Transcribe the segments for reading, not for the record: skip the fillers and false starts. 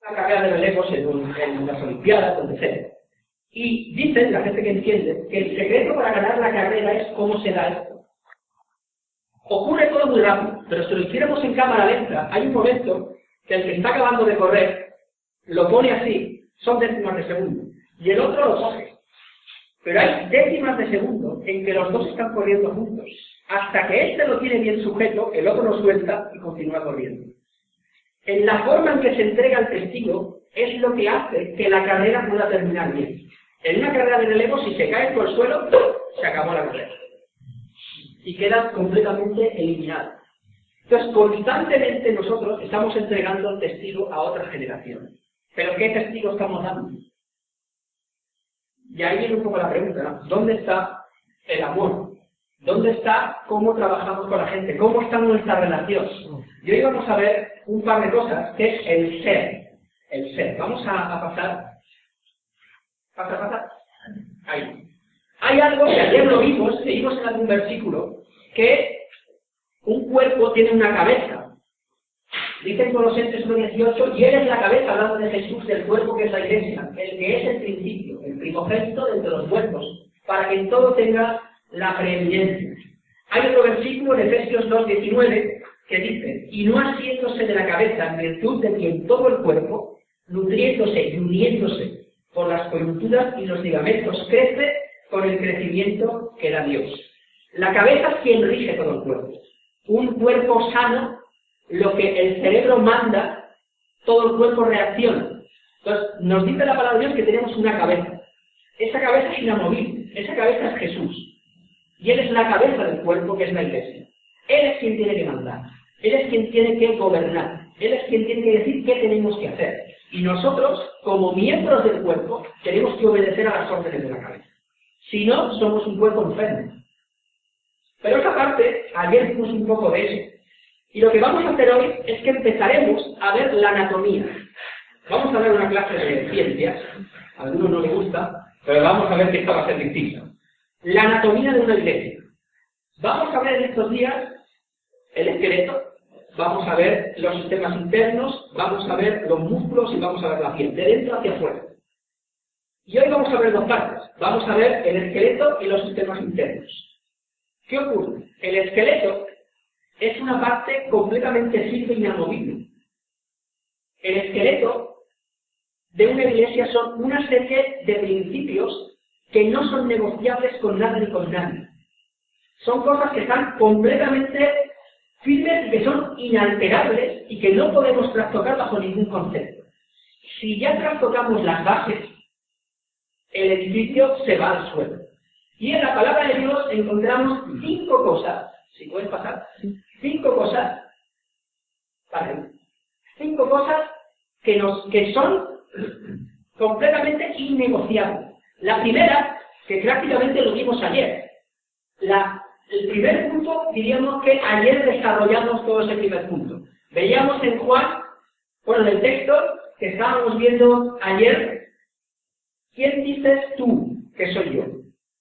carrera de relevos en las Olimpiadas, donde sea. Y dicen, la gente que entiende, que el secreto para ganar la carrera es cómo se da esto. Ocurre todo muy rápido, pero si lo hiciéramos en cámara lenta, hay un momento que el que está acabando de correr lo pone así, son décimas de segundo, y el otro lo coge. Pero hay décimas de segundo en que los dos están corriendo juntos. Hasta que este lo tiene bien sujeto, el otro lo suelta y continúa corriendo. En la forma en que se entrega el testigo es lo que hace que la carrera pueda terminar bien. En una carrera de relevo, si se cae por el suelo, se acabó la carrera. Y queda completamente eliminado. Entonces, constantemente nosotros estamos entregando el testigo a otra generación. ¿Pero qué testigo estamos dando? Y ahí viene un poco la pregunta, ¿no? ¿Dónde está el amor? ¿Dónde está cómo trabajamos con la gente? ¿Cómo está nuestra relación? Y hoy vamos a ver un par de cosas, que es el ser. El ser. Vamos a pasar. Pasa. Ahí. Hay algo que ayer lo vimos en algún versículo, que un cuerpo tiene una cabeza. Dice en Colosenses 1:18, y él es la cabeza, hablando de Jesús, del cuerpo que es la iglesia, el que es el principio, el primogénito de entre los muertos, para que en todo tenga la preeminencia. Hay otro versículo en Efesios 2:19 que dice, y no asiéndose de la cabeza en virtud de quien todo el cuerpo, nutriéndose y uniéndose por las coyunturas y los ligamentos, crece con el crecimiento que da Dios. La cabeza es quien rige todo el cuerpo. Un cuerpo sano, lo que el cerebro manda, todo el cuerpo reacciona. Entonces, nos dice la palabra de Dios que tenemos una cabeza. Esa cabeza es inamovible, esa cabeza es Jesús. Y Él es la cabeza del cuerpo, que es la iglesia. Él es quien tiene que mandar. Él es quien tiene que gobernar. Él es quien tiene que decir qué tenemos que hacer. Y nosotros, como miembros del cuerpo, tenemos que obedecer a las órdenes de la cabeza. Si no, somos un cuerpo enfermo. Pero esa parte, ayer vimos un poco de eso. Y lo que vamos a hacer hoy es que empezaremos a ver la anatomía. Vamos a ver una clase de ciencias. A algunos no les gusta, pero vamos a ver que esta va a ser distinta. La anatomía de una iglesia. Vamos a ver en estos días el esqueleto, vamos a ver los sistemas internos, vamos a ver los músculos y vamos a ver la piel, de dentro hacia afuera. Y hoy vamos a ver dos partes. Vamos a ver el esqueleto y los sistemas internos. ¿Qué ocurre? El esqueleto es una parte completamente firme e inamovible. El esqueleto de una iglesia son una serie de principios que no son negociables con nada ni con nadie. Son cosas que están completamente firmes y que son inalterables y que no podemos trastocar bajo ningún concepto. Si ya trastocamos las bases, el edificio se va al suelo. Y en la palabra de Dios encontramos 5 cosas, si pueden pasar, 5 cosas, vale, 5 cosas que son completamente innegociables. La primera, que prácticamente lo vimos ayer, el primer punto, diríamos que ayer desarrollamos todo ese primer punto. Veíamos en Juan, en el texto que estábamos viendo ayer, ¿quién dices tú que soy yo?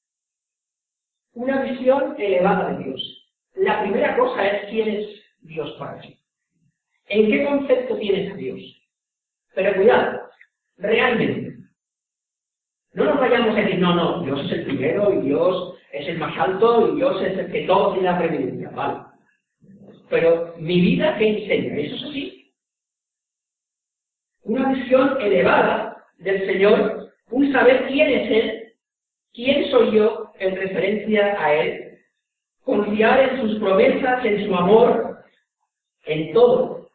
Una visión elevada de Dios. La primera cosa es quién es Dios para ti. ¿En qué concepto tienes a Dios? Pero cuidado, realmente. No nos vayamos a decir, no, Dios es el primero y Dios es el más alto y Dios es el que todo tiene la preeminencia, vale. Pero mi vida, ¿qué enseña? ¿Eso es así? Una visión elevada del Señor, un saber quién es Él, quién soy yo en referencia a Él, confiar en sus promesas, en su amor, en todo.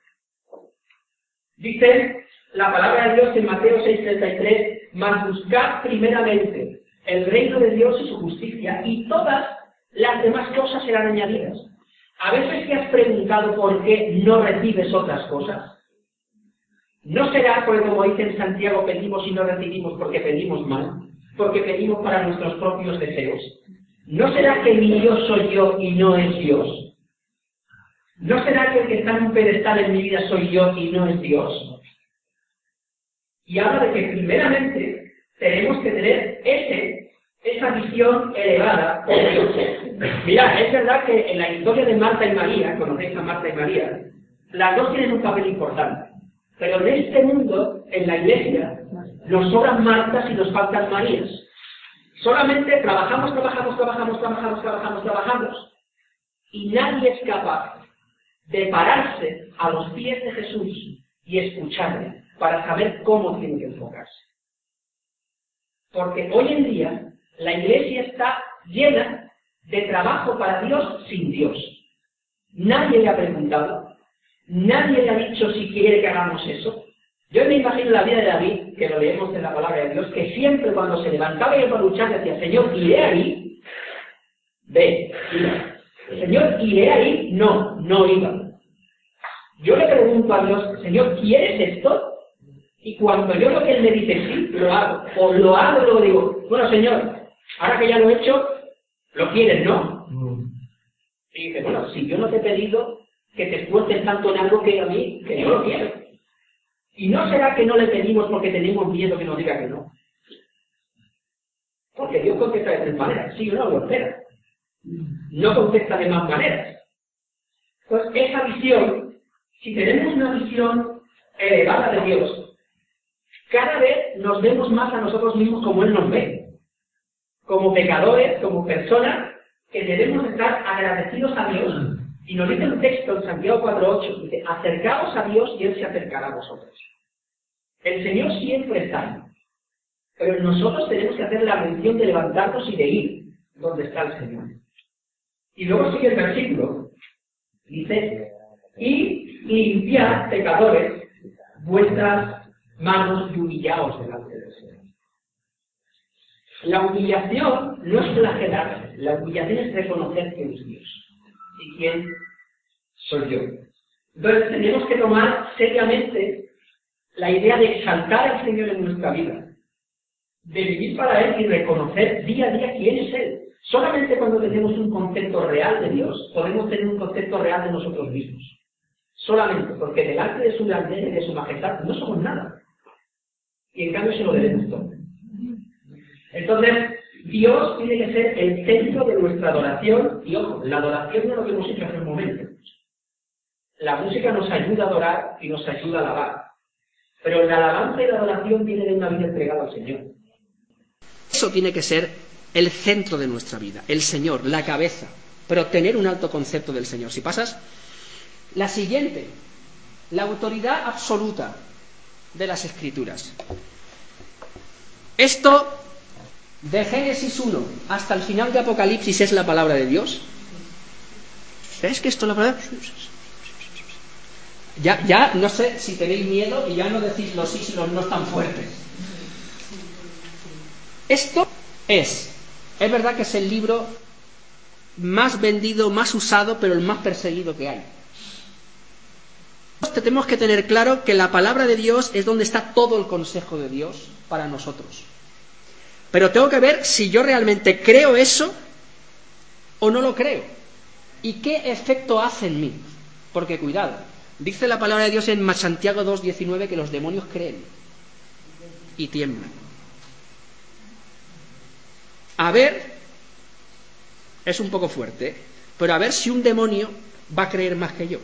Dice la palabra de Dios en Mateo 6:33, mas buscad primeramente el reino de Dios y su justicia, y todas las demás cosas serán añadidas. ¿A veces te has preguntado por qué no recibes otras cosas? ¿No será porque, como dice en Santiago, pedimos y no recibimos porque pedimos mal? ¿Porque pedimos para nuestros propios deseos? ¿No será que mi Dios soy yo y no es Dios? ¿No será que el que está en un pedestal en mi vida soy yo y no es Dios? Y habla de que primeramente tenemos que tener esa visión elevada por Dios. Mirad, es verdad que en la historia de Marta y María, conocéis a Marta y María, las dos tienen un papel importante. Pero en este mundo, en la iglesia, nos sobran Martas y nos faltan Marías. Solamente trabajamos, y nadie es capaz de pararse a los pies de Jesús y escucharle para saber cómo tiene que enfocarse. Porque hoy en día la iglesia está llena de trabajo para Dios sin Dios. Nadie le ha preguntado, nadie le ha dicho si quiere que hagamos eso. Yo me imagino la vida de David, que lo leemos en la palabra de Dios, que siempre cuando se levantaba y para luchar decía, Señor, ¿iré ahí? Ve, iba. Señor, ¿iré ahí? No, no iba. Yo le pregunto a Dios, Señor, ¿quieres esto? Y cuando yo lo que Él me dice, sí, lo hago. O lo hago y luego digo, bueno, Señor, ahora que ya lo he hecho, ¿lo quieres, no? Y dice, bueno, si yo no te he pedido que te esfuerces tanto en algo que a mí, que yo lo quiero. ¿Y no será que no le pedimos porque tenemos miedo que nos diga que no? Porque Dios contesta de tres maneras, sí o no, lo espera. No contesta de más maneras. Entonces, esa visión, si tenemos una visión elevada de Dios, cada vez nos vemos más a nosotros mismos como Él nos ve. Como pecadores, como personas que debemos estar agradecidos a Dios. Y nos dice un texto en Santiago 4:8, dice, acercaos a Dios y Él se acercará a vosotros. El Señor siempre está ahí, pero nosotros tenemos que hacer la mención de levantarnos y de ir donde está el Señor. Y luego sigue el versículo, dice, y limpiad, pecadores, vuestras manos y humillaos delante del Señor. La humillación no es flagelarse, la humillación es reconocer que es Dios. ¿Y quién soy yo? Entonces tenemos que tomar seriamente la idea de exaltar al Señor en nuestra vida, de vivir para Él y reconocer día a día quién es Él. Solamente cuando tenemos un concepto real de Dios, podemos tener un concepto real de nosotros mismos. Solamente, porque delante de su grandeza y de su majestad no somos nada. Y en cambio se lo debemos todo. Entonces, Dios tiene que ser el centro de nuestra adoración, y ojo, la adoración no es lo que hemos hecho hace un momento. La música nos ayuda a adorar y nos ayuda a alabar. Pero la alabanza y la adoración viene de una vida entregada al Señor. Eso tiene que ser el centro de nuestra vida, el Señor, la cabeza, pero tener un alto concepto del Señor. Si pasas, la siguiente, la autoridad absoluta de las Escrituras. Esto, de Génesis 1 hasta el final de Apocalipsis, es la palabra de Dios. ¿Ves que esto es la palabra? Ya no sé si tenéis miedo y ya no decís los sí y los no tan fuertes. Esto es verdad que es el libro más vendido, más usado, pero el más perseguido que hay. Tenemos que tener claro que la palabra de Dios es donde está todo el consejo de Dios para nosotros. Pero tengo que ver si yo realmente creo eso o no lo creo. Y qué efecto hace en mí. Porque cuidado, dice la palabra de Dios en Santiago 2:19 que los demonios creen y tiemblan. A ver, es un poco fuerte, pero a ver si un demonio va a creer más que yo.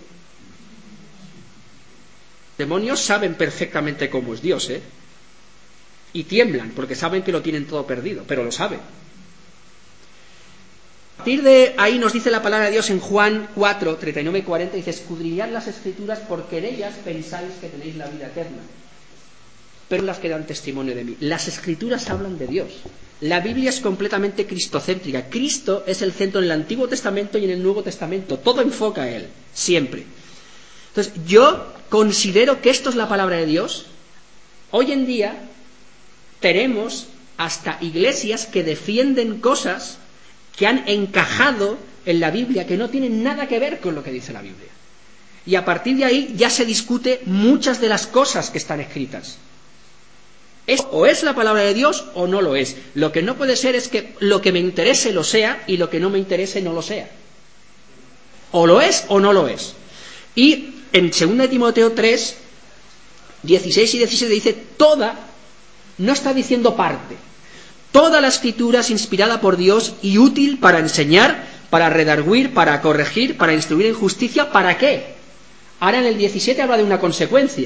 Demonios saben perfectamente cómo es Dios, y tiemblan porque saben que lo tienen todo perdido, pero lo saben. A partir de ahí nos dice la palabra de Dios en Juan 4, 39 y 40, dice, escudriñad las Escrituras porque en ellas pensáis que tenéis la vida eterna, pero las que dan testimonio de mí. Las Escrituras hablan de Dios. La Biblia es completamente cristocéntrica. Cristo es el centro en el Antiguo Testamento y en el Nuevo Testamento. Todo enfoca a Él, siempre. Entonces, yo considero que esto es la palabra de Dios. Hoy en día tenemos hasta iglesias que defienden cosas que han encajado en la Biblia que no tienen nada que ver con lo que dice la Biblia. Y a partir de ahí ya se discute muchas de las cosas que están escritas. O es la palabra de Dios o no lo es. Lo que no puede ser es que lo que me interese lo sea y lo que no me interese no lo sea. O lo es o no lo es. Y en 2 Timoteo 3, 16 y 17 dice no está diciendo parte. Toda la Escritura es inspirada por Dios y útil para enseñar, para redarguir, para corregir, para instruir en justicia. ¿Para qué? Ahora en el 17 habla de una consecuencia.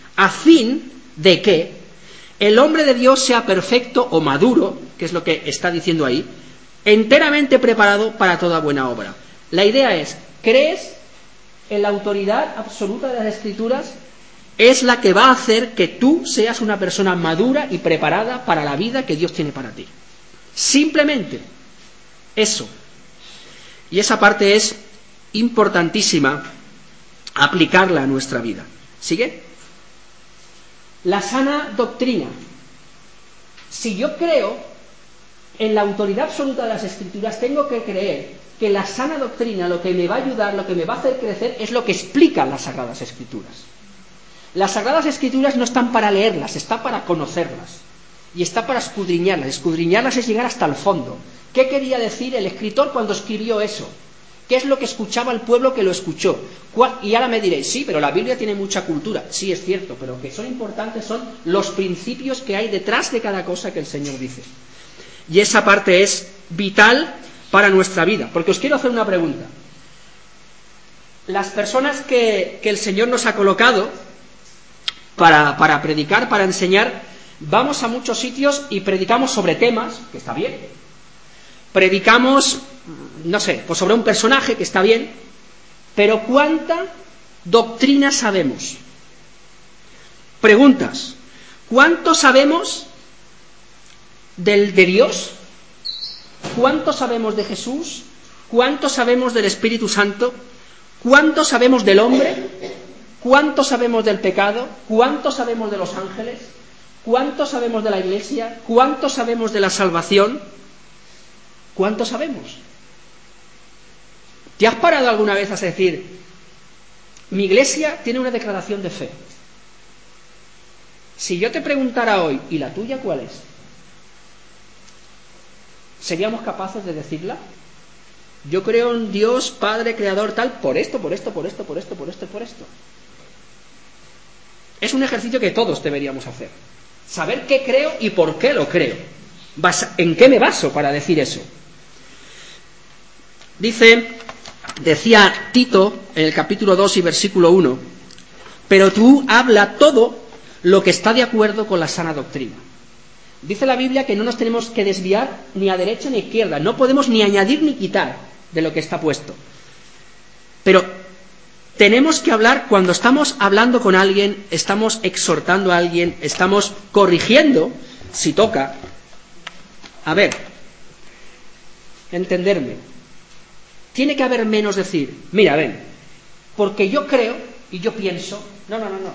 a fin de que el hombre de Dios sea perfecto o maduro, que es lo que está diciendo ahí, enteramente preparado para toda buena obra. La idea es, ¿crees en la autoridad absoluta de las Escrituras? Es la que va a hacer que tú seas una persona madura y preparada para la vida que Dios tiene para ti. Simplemente eso. Y esa parte es importantísima aplicarla a nuestra vida. ¿Sigue? La sana doctrina. Si yo creo en la autoridad absoluta de las Escrituras, tengo que creer que la sana doctrina, lo que me va a ayudar, lo que me va a hacer crecer, es lo que explican las Sagradas Escrituras. Las Sagradas Escrituras no están para leerlas, está para conocerlas. Y está para escudriñarlas. Escudriñarlas es llegar hasta el fondo. ¿Qué quería decir el escritor cuando escribió eso? ¿Qué es lo que escuchaba el pueblo que lo escuchó? Y ahora me diréis, sí, pero la Biblia tiene mucha cultura. Sí, es cierto, pero lo que son importantes son los principios que hay detrás de cada cosa que el Señor dice. Y esa parte es vital para nuestra vida. Porque os quiero hacer una pregunta. Las personas que el Señor nos ha colocado para predicar, para enseñar, vamos a muchos sitios y predicamos sobre temas, que está bien. Predicamos, no sé, pues sobre un personaje, que está bien. Pero ¿cuánta doctrina sabemos? Preguntas. ¿Cuánto sabemos de Dios? ¿Cuánto sabemos de Jesús? ¿Cuánto sabemos del Espíritu Santo? ¿Cuánto sabemos del hombre? ¿Cuánto sabemos del pecado? ¿Cuánto sabemos de los ángeles? ¿Cuánto sabemos de la Iglesia? ¿Cuánto sabemos de la salvación? ¿Cuánto sabemos? ¿Te has parado alguna vez a decir, mi Iglesia tiene una declaración de fe? Si yo te preguntara hoy, ¿y la tuya cuál es? ¿Seríamos capaces de decirla? Yo creo en Dios, Padre, Creador, tal, por esto, por esto, por esto, por esto, por esto y por esto. Es un ejercicio que todos deberíamos hacer. Saber qué creo y por qué lo creo. ¿En qué me baso para decir eso? Decía Tito en el capítulo 2 y versículo 1, pero tú habla todo lo que está de acuerdo con la sana doctrina. Dice la Biblia que no nos tenemos que desviar ni a derecha ni a izquierda, no podemos ni añadir ni quitar de lo que está puesto. Pero tenemos que hablar, cuando estamos hablando con alguien, estamos exhortando a alguien, estamos corrigiendo, si toca. A ver, entenderme. Tiene que haber menos decir, mira, ven, porque yo creo y yo pienso. No.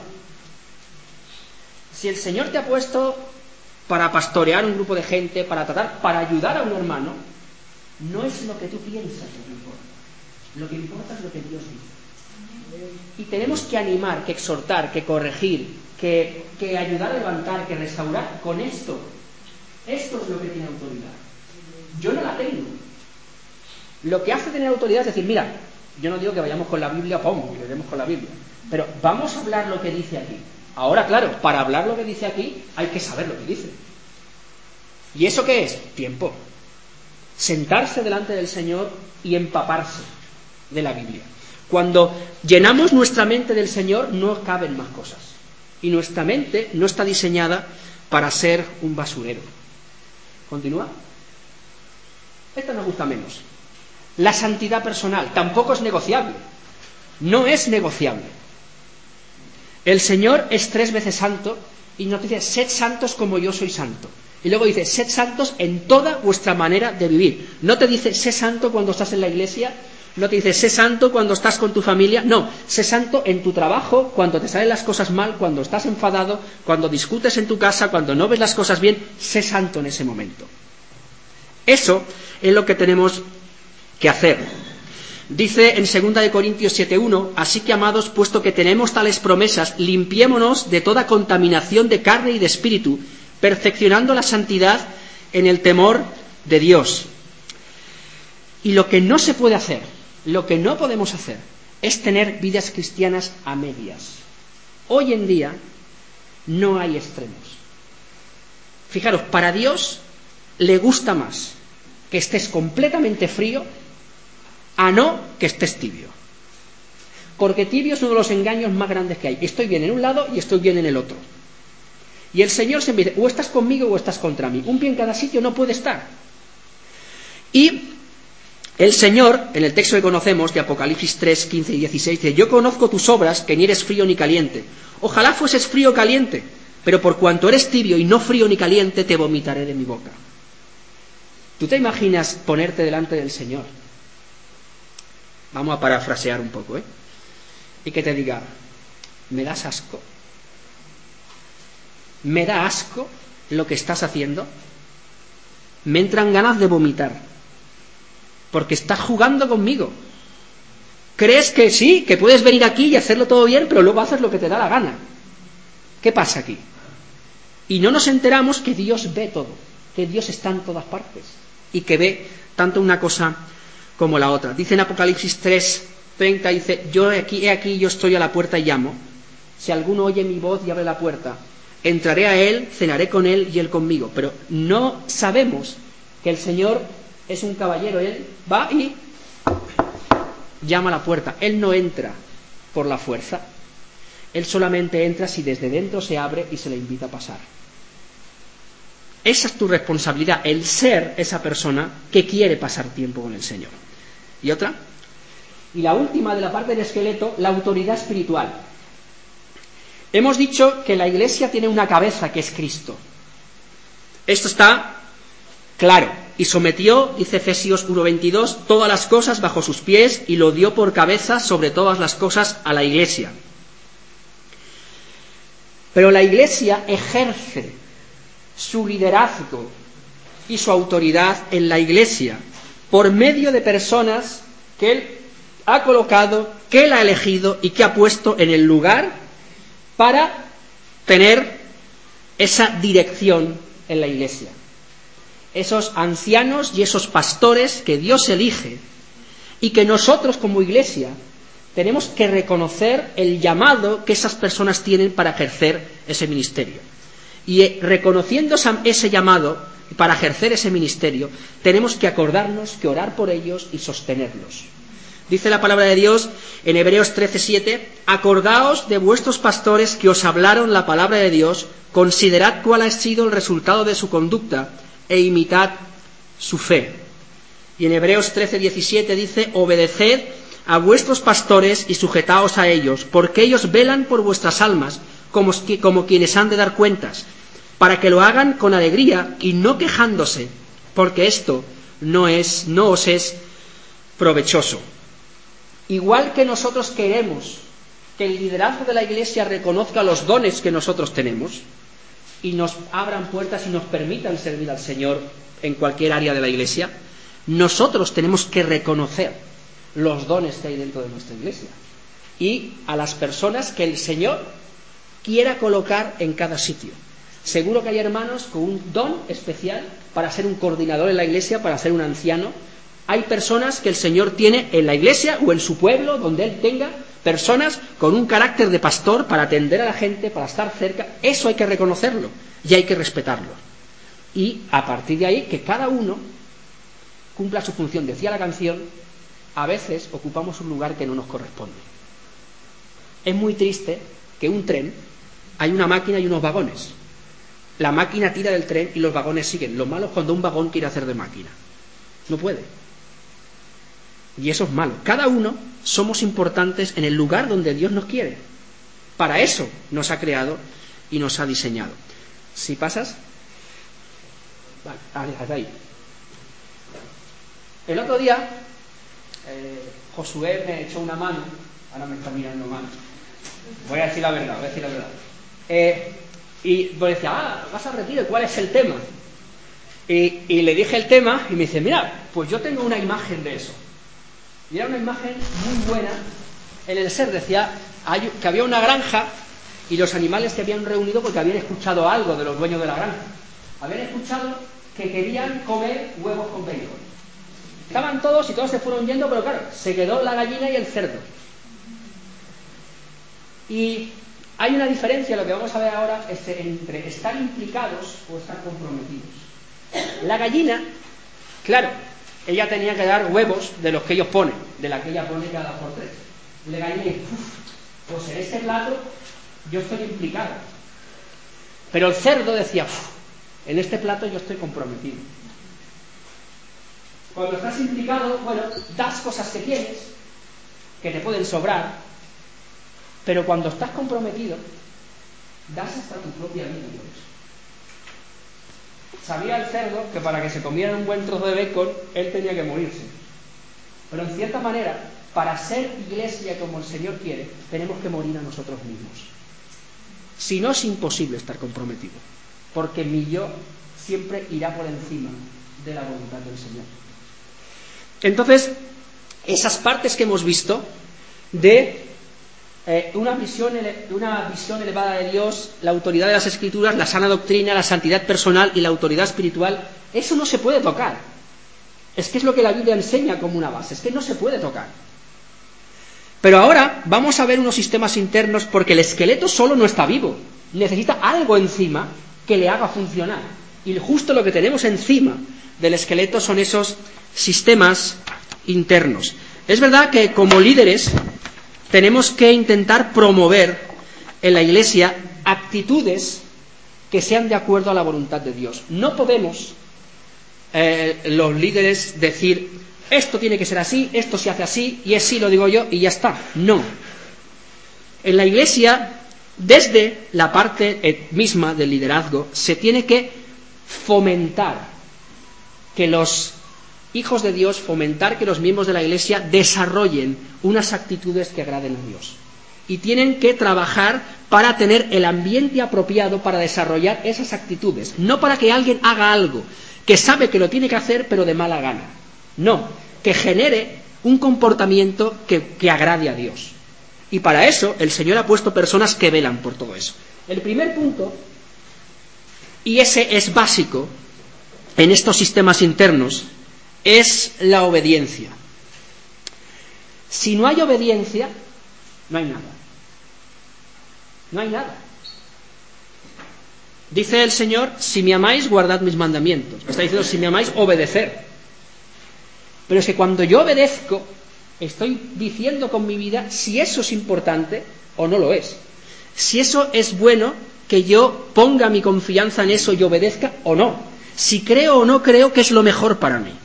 Si el Señor te ha puesto para pastorear un grupo de gente, para ayudar a un hermano, no es lo que tú piensas lo que importa. Lo que importa es lo que Dios dice. Y tenemos que animar, que exhortar, que corregir, que ayudar a levantar, que restaurar con esto. Esto es lo que tiene autoridad. Yo no la tengo. Lo que hace tener autoridad es decir, mira, yo no digo que vayamos con la Biblia, y leemos con la Biblia, pero vamos a hablar lo que dice aquí. Ahora, claro, para hablar lo que dice aquí hay que saber lo que dice. ¿Y eso qué es? Tiempo. Sentarse delante del Señor y empaparse de la Biblia. Cuando llenamos nuestra mente del Señor no caben más cosas. Y nuestra mente no está diseñada para ser un basurero. ¿Continúa? Esta nos gusta menos. La santidad personal tampoco es negociable. No es negociable. El Señor es 3 veces santo y nos dice, sed santos como yo soy santo. Y luego dice, sed santos en toda vuestra manera de vivir. No te dice, sé santo cuando estás en la iglesia, no te dice, sé santo cuando estás con tu familia. No, sé santo en tu trabajo, cuando te salen las cosas mal, cuando estás enfadado, cuando discutes en tu casa, cuando no ves las cosas bien, sé santo en ese momento. Eso es lo que tenemos que hacer. Dice en 2 Corintios 7:1, así que amados, puesto que tenemos tales promesas, limpiémonos de toda contaminación de carne y de espíritu, perfeccionando la santidad en el temor de Dios. Y lo que no se puede hacer, lo que no podemos hacer, es tener vidas cristianas a medias. Hoy en día no hay extremos. Fijaros, para Dios le gusta más que estés completamente frío a no que estés tibio. Porque tibio es uno de los engaños más grandes que hay. Estoy bien en un lado y estoy bien en el otro. Y el Señor siempre dice, o estás conmigo o estás contra mí. Un pie en cada sitio no puede estar. Y el Señor, en el texto que conocemos de Apocalipsis 3, 15 y 16, dice, yo conozco tus obras, que ni eres frío ni caliente. Ojalá fueses frío o caliente, pero por cuanto eres tibio y no frío ni caliente, te vomitaré de mi boca. ¿Tú te imaginas ponerte delante del Señor? Vamos a parafrasear un poco, y que te diga, ¿me das asco? ¿Me da asco lo que estás haciendo? Me entran ganas de vomitar, porque estás jugando conmigo. ¿Crees que sí, que puedes venir aquí y hacerlo todo bien, pero luego haces lo que te da la gana? ¿Qué pasa aquí? Y no nos enteramos que Dios ve todo, que Dios está en todas partes y que ve tanto una cosa como la otra. Dice en Apocalipsis 3:30, dice, he aquí, yo estoy a la puerta y llamo. Si alguno oye mi voz y abre la puerta, entraré a él, cenaré con él y él conmigo. Pero no sabemos que el Señor es un caballero. Él va y llama a la puerta. Él no entra por la fuerza. Él solamente entra si desde dentro se abre y se le invita a pasar. Esa es tu responsabilidad, el ser esa persona que quiere pasar tiempo con el Señor. ¿Y otra? Y la última de la parte del esqueleto, la autoridad espiritual. Hemos dicho que la Iglesia tiene una cabeza que es Cristo. Esto está claro. Y sometió, dice Efesios 1:22, todas las cosas bajo sus pies y lo dio por cabeza sobre todas las cosas a la Iglesia. Pero la Iglesia ejerce su liderazgo y su autoridad en la Iglesia por medio de personas que Él ha colocado, que Él ha elegido y que ha puesto en el lugar para tener esa dirección en la Iglesia. Esos ancianos y esos pastores que Dios elige y que nosotros como Iglesia tenemos que reconocer el llamado que esas personas tienen para ejercer ese ministerio. Y reconociendo ese llamado para ejercer ese ministerio, tenemos que acordarnos que orar por ellos y sostenerlos. Dice la palabra de Dios en Hebreos 13:7, acordaos de vuestros pastores que os hablaron la palabra de Dios, considerad cuál ha sido el resultado de su conducta e imitad su fe. Y en Hebreos 13:17 dice, obedeced a vuestros pastores y sujetaos a ellos, porque ellos velan por vuestras almas como quienes han de dar cuentas, para que lo hagan con alegría y no quejándose, porque esto no os es provechoso. Igual que nosotros queremos que el liderazgo de la Iglesia reconozca los dones que nosotros tenemos y nos abran puertas y nos permitan servir al Señor en cualquier área de la Iglesia, nosotros tenemos que reconocer los dones que hay dentro de nuestra Iglesia y a las personas que el Señor quiera colocar en cada sitio. Seguro que hay hermanos con un don especial para ser un coordinador en la Iglesia, para ser un anciano. Hay personas que el Señor tiene en la Iglesia o en su pueblo, donde Él tenga personas con un carácter de pastor para atender a la gente, para estar cerca. Eso hay que reconocerlo y hay que respetarlo. Y a partir de ahí, que cada uno cumpla su función. Decía la canción, a veces ocupamos un lugar que no nos corresponde. Es muy triste que un tren, hay una máquina y unos vagones. La máquina tira del tren y los vagones siguen. Lo malo es cuando un vagón quiere hacer de máquina. No puede. Y eso es malo. Cada uno somos importantes en el lugar donde Dios nos quiere. Para eso nos ha creado y nos ha diseñado. Si pasas. Vale, hasta ahí. El otro día, Josué me echó una mano. Ahora me está mirando mal. Voy a decir la verdad. Y pues decía, vas a retiro, ¿cuál es el tema? Y le dije el tema y me dice, mira, pues yo tengo una imagen de eso. Y era una imagen muy buena. En el ser decía que había una granja y los animales se habían reunido porque habían escuchado algo de los dueños de la granja. Habían escuchado que querían comer huevos con bacon. Estaban todos y todos se fueron yendo, pero claro, se quedó la gallina y el cerdo. Y hay una diferencia, lo que vamos a ver ahora, es entre estar implicados o estar comprometidos. La gallina, claro, ella tenía que dar huevos de los que ellos ponen, de la que ella pone cada por 3. le gané, pues en este plato yo estoy implicado. Pero el cerdo decía, en este plato yo estoy comprometido. Cuando estás implicado, bueno, das cosas que tienes, que te pueden sobrar, pero cuando estás comprometido, das hasta tu propia vida por eso. Sabía el cerdo que para que se comiera un buen trozo de bacon, él tenía que morirse. Pero en cierta manera, para ser iglesia como el Señor quiere, tenemos que morir a nosotros mismos. Si no, es imposible estar comprometido, porque mi yo siempre irá por encima de la voluntad del Señor. Entonces, esas partes que hemos visto de una visión elevada de Dios, la autoridad de las Escrituras, la sana doctrina, la santidad personal y la autoridad espiritual, eso no se puede tocar. Es que es lo que la Biblia enseña como una base, es que no se puede tocar. Pero ahora vamos a ver unos sistemas internos, porque el esqueleto solo no está vivo, necesita algo encima que le haga funcionar. Y justo lo que tenemos encima del esqueleto son esos sistemas internos. Es verdad que como líderes tenemos que intentar promover en la Iglesia actitudes que sean de acuerdo a la voluntad de Dios. No podemos los líderes decir, esto tiene que ser así, esto se hace así, y así lo digo yo, y ya está. No. En la Iglesia, desde la parte misma del liderazgo, se tiene que fomentar que los hijos de Dios, fomentar que los miembros de la Iglesia desarrollen unas actitudes que agraden a Dios. Y tienen que trabajar para tener el ambiente apropiado para desarrollar esas actitudes. No para que alguien haga algo que sabe que lo tiene que hacer, pero de mala gana. No, que genere un comportamiento que agrade a Dios. Y para eso el Señor ha puesto personas que velan por todo eso. El primer punto, y ese es básico en estos sistemas internos, es la obediencia. Si no hay obediencia, no hay nada. No hay nada. Dice el Señor, si me amáis, guardad mis mandamientos. Está diciendo, si me amáis, obedecer. Pero es que cuando yo obedezco, estoy diciendo con mi vida si eso es importante o no lo es. Si eso es bueno, que yo ponga mi confianza en eso y obedezca o no. Si creo o no creo que es lo mejor para mí.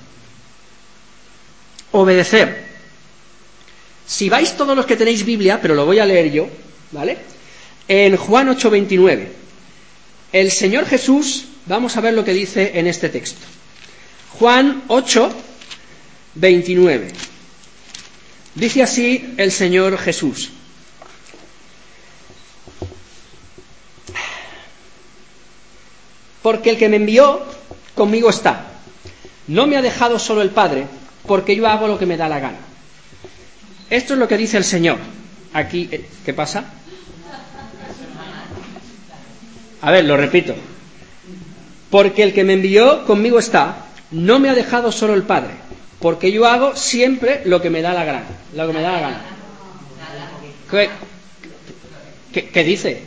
Obedecer. Si vais todos los que tenéis Biblia, pero lo voy a leer yo, ¿vale? En Juan 8:29, el Señor Jesús, vamos a ver lo que dice en este texto. Juan 8:29. Dice así el Señor Jesús. Porque el que me envió conmigo está. No me ha dejado solo el Padre, porque yo hago lo que me da la gana. Esto es lo que dice el Señor. Aquí, ¿qué pasa? A ver, lo repito. Porque el que me envió conmigo está. No me ha dejado solo el Padre, porque yo hago siempre lo que me da la gana. Lo que me da la gana. ¿Qué dice?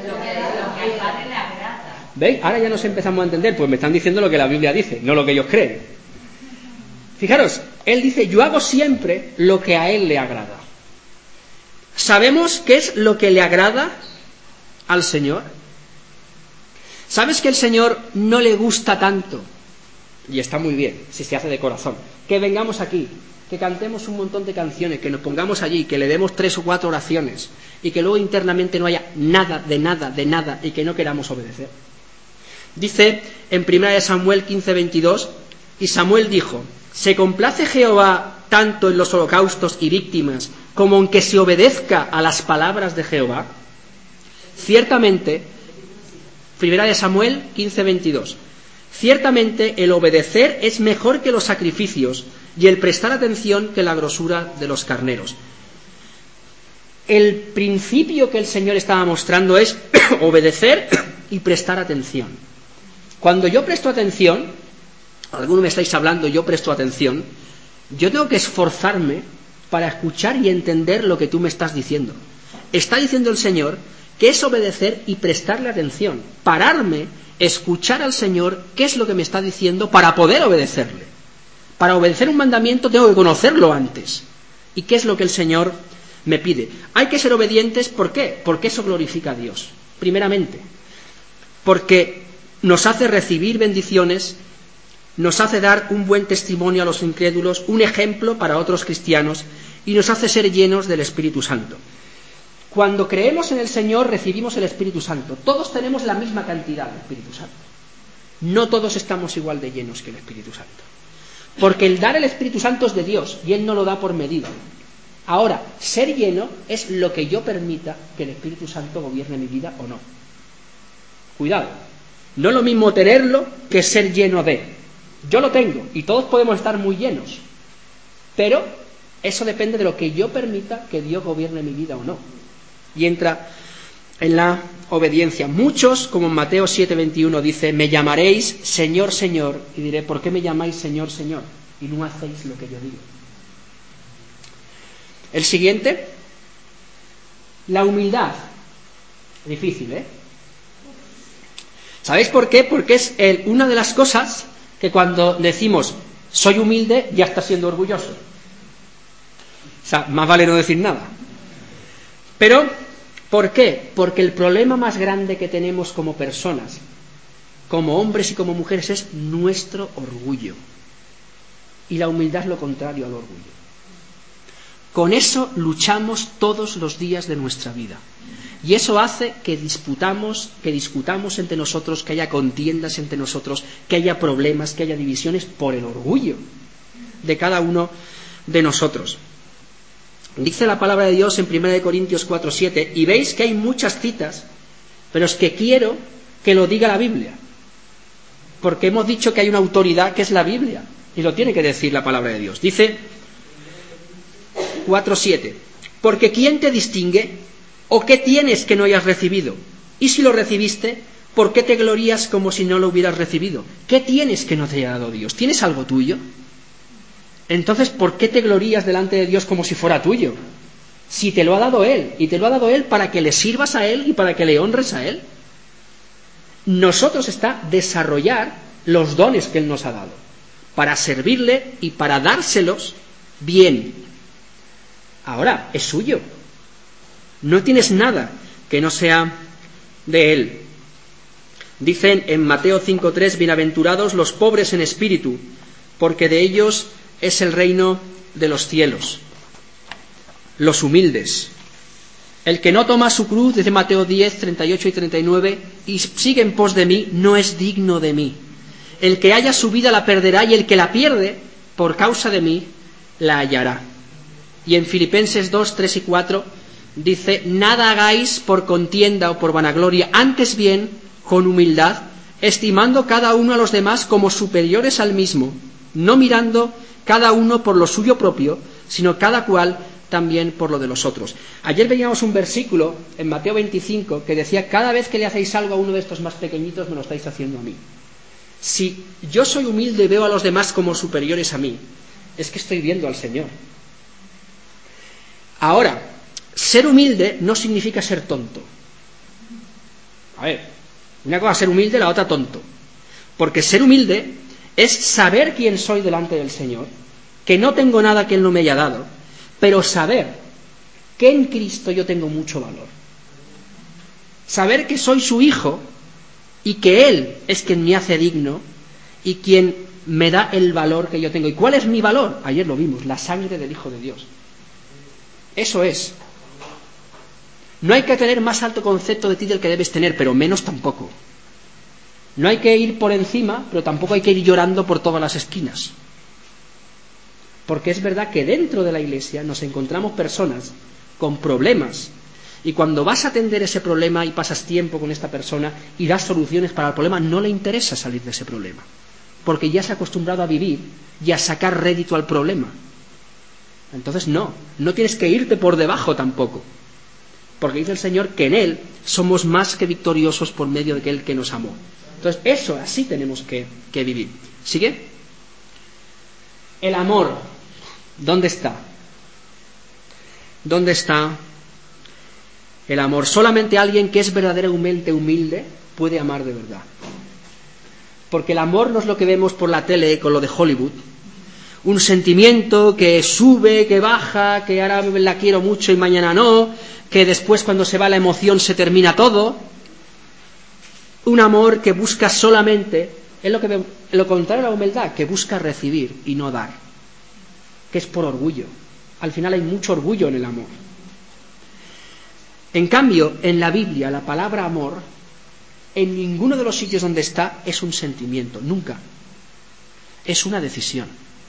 ¿Veis? Ahora ya nos empezamos a entender. Pues me están diciendo lo que la Biblia dice, no lo que ellos creen. Fijaros, él dice, yo hago siempre lo que a él le agrada. ¿Sabemos qué es lo que le agrada al Señor? ¿Sabes que el Señor no le gusta tanto? Y está muy bien, si se hace de corazón. Que vengamos aquí, que cantemos un montón de canciones, que nos pongamos allí, que le demos 3 o 4 oraciones y que luego internamente no haya nada, de nada, de nada y que no queramos obedecer. Dice en 1 Samuel 15:22, y Samuel dijo, ¿se complace Jehová tanto en los holocaustos y víctimas como en que se obedezca a las palabras de Jehová? Ciertamente, 1 Samuel 15:22, ciertamente el obedecer es mejor que los sacrificios y el prestar atención que la grosura de los carneros. El principio que el Señor estaba mostrando es obedecer y prestar atención. Cuando yo presto atención, algunos me estáis hablando, yo presto atención, yo tengo que esforzarme para escuchar y entender lo que tú me estás diciendo. Está diciendo el Señor que es obedecer y prestarle atención, pararme, escuchar al Señor qué es lo que me está diciendo para poder obedecerle. Para obedecer un mandamiento tengo que conocerlo antes. ¿Y qué es lo que el Señor me pide. Hay que ser obedientes, ¿por qué? Porque eso glorifica a Dios, primeramente. Porque nos hace recibir bendiciones, nos hace dar un buen testimonio a los incrédulos, un ejemplo para otros cristianos, y nos hace ser llenos del Espíritu Santo. Cuando creemos en el Señor, recibimos el Espíritu Santo. Todos tenemos la misma cantidad de Espíritu Santo. No todos estamos igual de llenos que el Espíritu Santo. Porque el dar el Espíritu Santo es de Dios, y Él no lo da por medida. Ahora, ser lleno es lo que yo permita que el Espíritu Santo gobierne mi vida o no. Cuidado, no es lo mismo tenerlo que ser lleno de. Yo lo tengo, y todos podemos estar muy llenos. Pero eso depende de lo que yo permita que Dios gobierne mi vida o no. Y entra en la obediencia. Muchos, como en Mateo 7:21 dice, me llamaréis Señor, Señor, y diré, ¿por qué me llamáis Señor, Señor? Y no hacéis lo que yo digo. El siguiente, la humildad. Difícil, ¿eh? ¿Sabéis por qué? Porque es una de las cosas que cuando decimos soy humilde, ya está siendo orgulloso. O sea, más vale no decir nada. Pero, ¿por qué? Porque el problema más grande que tenemos como personas, como hombres y como mujeres, es nuestro orgullo. Y la humildad es lo contrario al orgullo. Con eso luchamos todos los días de nuestra vida. Y eso hace que discutamos entre nosotros, que haya contiendas entre nosotros, que haya problemas, que haya divisiones por el orgullo de cada uno de nosotros. Dice la palabra de Dios en 1 Corintios 4:7, y veis que hay muchas citas, pero es que quiero que lo diga la Biblia, porque hemos dicho que hay una autoridad que es la Biblia, y lo tiene que decir la palabra de Dios. Dice 4:7, porque ¿quién te distingue? ¿O qué tienes que no hayas recibido? Y si lo recibiste, ¿por qué te glorías como si no lo hubieras recibido? ¿Qué tienes que no te haya dado Dios? ¿Tienes algo tuyo? Entonces, ¿por qué te glorías delante de Dios como si fuera tuyo? Si te lo ha dado Él, y te lo ha dado Él para que le sirvas a Él y para que le honres a Él. Nosotros está desarrollar los dones que Él nos ha dado, para servirle y para dárselos bien. Ahora, es suyo. No tienes nada que no sea de Él. Dicen en Mateo 5:3, bienaventurados los pobres en espíritu, porque de ellos es el reino de los cielos. Los humildes. El que no toma su cruz, dice Mateo 10:38 y 39, y sigue en pos de mí, no es digno de mí. El que haya su vida la perderá, y el que la pierde, por causa de mí, la hallará. Y en Filipenses 2:3 y 4, dice, nada hagáis por contienda o por vanagloria, antes bien, con humildad, estimando cada uno a los demás como superiores al mismo, no mirando cada uno por lo suyo propio, sino cada cual también por lo de los otros. Ayer veíamos un versículo en Mateo 25 que decía, cada vez que le hacéis algo a uno de estos más pequeñitos, me lo estáis haciendo a mí. Si yo soy humilde y veo a los demás como superiores a mí, es que estoy viendo al Señor. Ahora, ser humilde no significa ser tonto. A ver, una cosa es ser humilde, la otra tonto. Porque ser humilde es saber quién soy delante del Señor, que no tengo nada que Él no me haya dado, pero saber que en Cristo yo tengo mucho valor. Saber que soy su hijo y que Él es quien me hace digno y quien me da el valor que yo tengo. ¿Y cuál es mi valor? Ayer lo vimos, la sangre del Hijo de Dios. Eso es. No hay que tener más alto concepto de ti del que debes tener, pero menos tampoco. No hay que ir por encima, pero tampoco hay que ir llorando por todas las esquinas. Porque es verdad que dentro de la iglesia nos encontramos personas con problemas, y cuando vas a atender ese problema y pasas tiempo con esta persona y das soluciones para el problema, no le interesa salir de ese problema, porque ya se ha acostumbrado a vivir y a sacar rédito al problema. Entonces no tienes que irte por debajo tampoco, porque dice el Señor que en Él somos más que victoriosos por medio de aquel que nos amó. Entonces eso, así tenemos que vivir. ¿Sigue? El amor, ¿dónde está? ¿Dónde está el amor? Solamente alguien que es verdaderamente humilde puede amar de verdad. Porque el amor no es lo que vemos por la tele con lo de Hollywood, un sentimiento que sube, que baja, que ahora la quiero mucho y mañana no, que después cuando se va la emoción se termina todo. Un amor que busca solamente, es lo contrario a la humildad, que busca recibir y no dar, que es por orgullo. Al final hay mucho orgullo en el amor. En cambio, en la Biblia, la palabra amor, en ninguno de los sitios donde está, es un sentimiento, nunca. Es una decisión.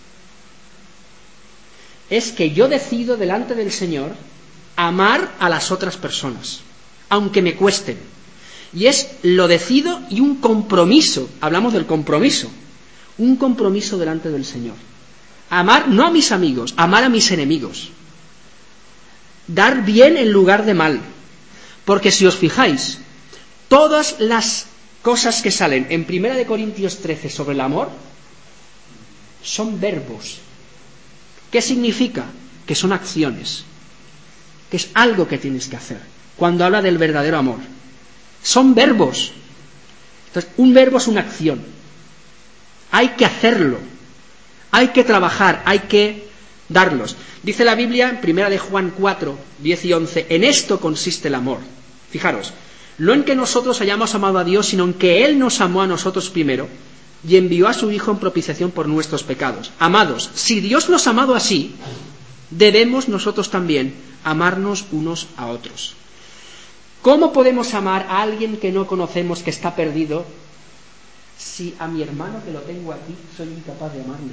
Es que yo decido delante del Señor amar a las otras personas, aunque me cuesten. Y lo decido y un compromiso, hablamos del compromiso, un compromiso delante del Señor. Amar no a mis amigos, amar a mis enemigos. Dar bien en lugar de mal. Porque si os fijáis, todas las cosas que salen en 1 Corintios 13 sobre el amor son verbos. ¿Qué significa? Que son acciones, que es algo que tienes que hacer. Cuando habla del verdadero amor, son verbos. Entonces, un verbo es una acción. Hay que hacerlo, hay que trabajar, hay que darlos. Dice la Biblia en 1 Juan 4, 10 y 11, en esto consiste el amor. Fijaros, no en que nosotros hayamos amado a Dios, sino en que Él nos amó a nosotros primero y envió a su Hijo en propiciación por nuestros pecados. Amados, si Dios nos ha amado así, debemos nosotros también amarnos unos a otros. ¿Cómo podemos amar a alguien que no conocemos, que está perdido, si a mi hermano que lo tengo aquí soy incapaz de amarle?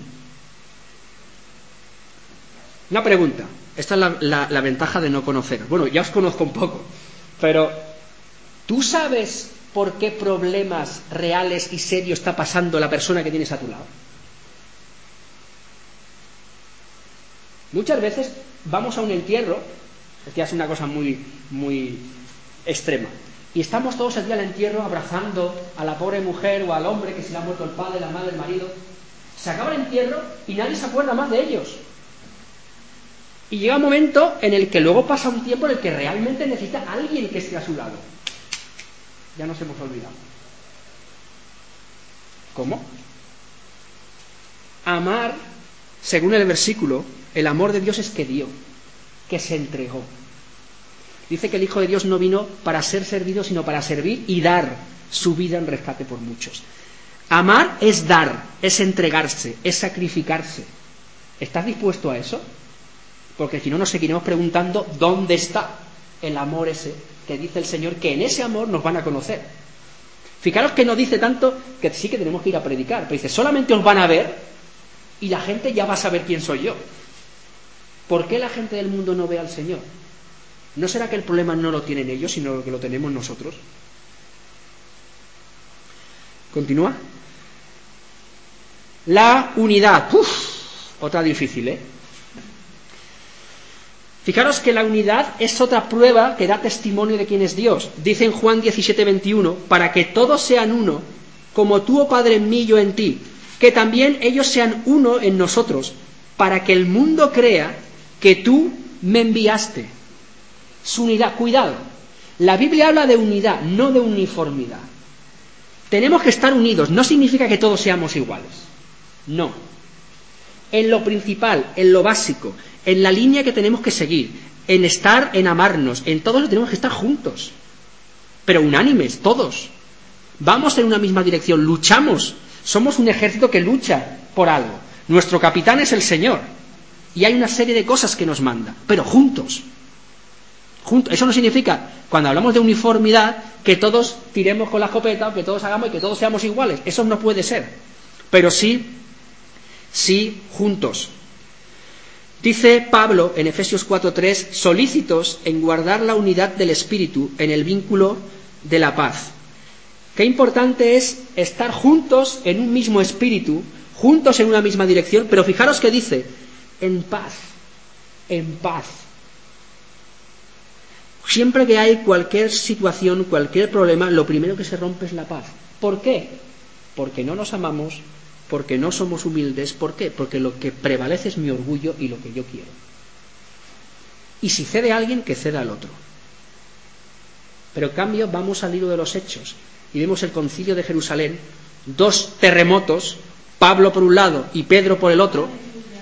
Una pregunta. Esta es la ventaja de no conocer. Bueno, ya os conozco un poco, pero ¿tú sabes por qué problemas reales y serios está pasando la persona que tienes a tu lado? Muchas veces vamos a un entierro, es que es una cosa muy extrema, y estamos todos el día al entierro abrazando a la pobre mujer o al hombre que se le ha muerto el padre, la madre, el marido. Se acaba el entierro y nadie se acuerda más de ellos. Y llega un momento en el que luego pasa un tiempo en el que realmente necesita a alguien que esté a su lado. Ya nos hemos olvidado. ¿Cómo? Amar, según el versículo, el amor de Dios es que dio, que se entregó. Dice que el Hijo de Dios no vino para ser servido, sino para servir y dar su vida en rescate por muchos. Amar es dar, es entregarse, es sacrificarse. ¿Estás dispuesto a eso? Porque si no nos seguiremos preguntando dónde está el amor ese que dice el Señor, que en ese amor nos van a conocer. Fijaros que no dice tanto que sí que tenemos que ir a predicar, pero dice, solamente os van a ver y la gente ya va a saber quién soy yo. ¿Por qué la gente del mundo no ve al Señor? ¿No será que el problema no lo tienen ellos, sino que lo tenemos nosotros? ¿Continúa? La unidad. Otra difícil, ¿eh? Fijaros que la unidad es otra prueba que da testimonio de quién es Dios. Dice en Juan 17, 21, para que todos sean uno, como tú, oh Padre, en mí y yo en ti, que también ellos sean uno en nosotros, para que el mundo crea que tú me enviaste. Su unidad, cuidado. La Biblia habla de unidad, no de uniformidad. Tenemos que estar unidos, no significa que todos seamos iguales. No. En lo principal, en lo básico, en la línea que tenemos que seguir, en estar, en amarnos, en todo lo tenemos que estar juntos, pero unánimes, todos. Vamos en una misma dirección, luchamos, somos un ejército que lucha por algo. Nuestro capitán es el Señor, y hay una serie de cosas que nos manda, pero juntos. Eso no significa, cuando hablamos de uniformidad, que todos tiremos con la escopeta, o que todos hagamos y que todos seamos iguales. Eso no puede ser, pero sí juntos. Dice Pablo en Efesios 4:3, solícitos en guardar la unidad del Espíritu en el vínculo de la paz. Qué importante es estar juntos en un mismo espíritu, juntos en una misma dirección, pero fijaros que dice, en paz, en paz. Siempre que hay cualquier situación, cualquier problema, lo primero que se rompe es la paz. ¿Por qué? Porque no nos amamos, porque no somos humildes. ¿Por qué? Porque lo que prevalece es mi orgullo y lo que yo quiero. Y si cede a alguien, que ceda al otro. Pero en cambio vamos al libro de los Hechos y vemos el concilio de Jerusalén, 2 terremotos, Pablo por un lado y Pedro por el otro,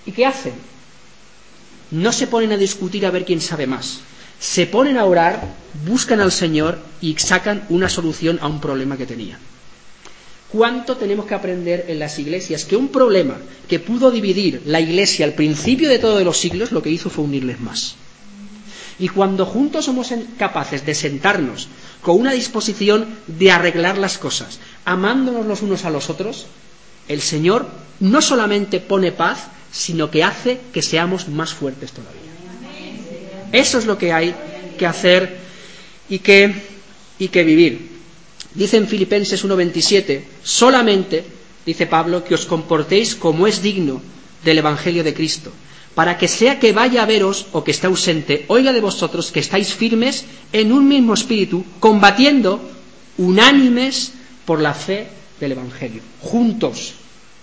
¿Y qué hacen? No se ponen a discutir a ver quién sabe más. Se ponen a orar, buscan al Señor y sacan una solución a un problema que tenían. ¿Cuánto tenemos que aprender en las iglesias? Que un problema que pudo dividir la iglesia al principio de todos los siglos, lo que hizo fue unirles más. Y cuando juntos somos capaces de sentarnos con una disposición de arreglar las cosas, amándonos los unos a los otros, el Señor no solamente pone paz, sino que hace que seamos más fuertes todavía. Eso es lo que hay que hacer y que vivir. Dice en Filipenses 1:27, solamente, dice Pablo, que os comportéis como es digno del Evangelio de Cristo, para que sea que vaya a veros o que esté ausente, oiga de vosotros que estáis firmes en un mismo espíritu, combatiendo unánimes por la fe del Evangelio. Juntos.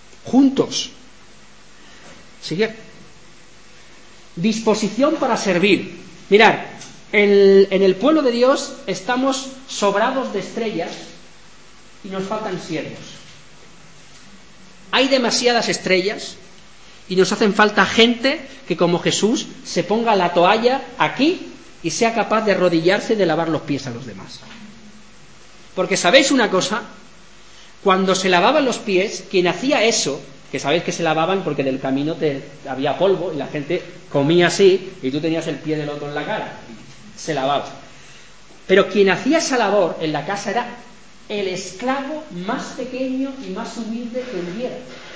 Sigue. Disposición para servir. Mirad, en el pueblo de Dios estamos sobrados de estrellas y nos faltan siervos. Hay demasiadas estrellas y nos hacen falta gente que, como Jesús, se ponga la toalla aquí y sea capaz de arrodillarse y de lavar los pies a los demás. Porque ¿sabéis una cosa? Cuando se lavaban los pies, quien hacía eso, que sabéis que se lavaban porque del camino había polvo y la gente comía así y tú tenías el pie del otro en la cara, y se lavaba. Pero quien hacía esa labor en la casa era el esclavo más pequeño y más humilde que hubiera.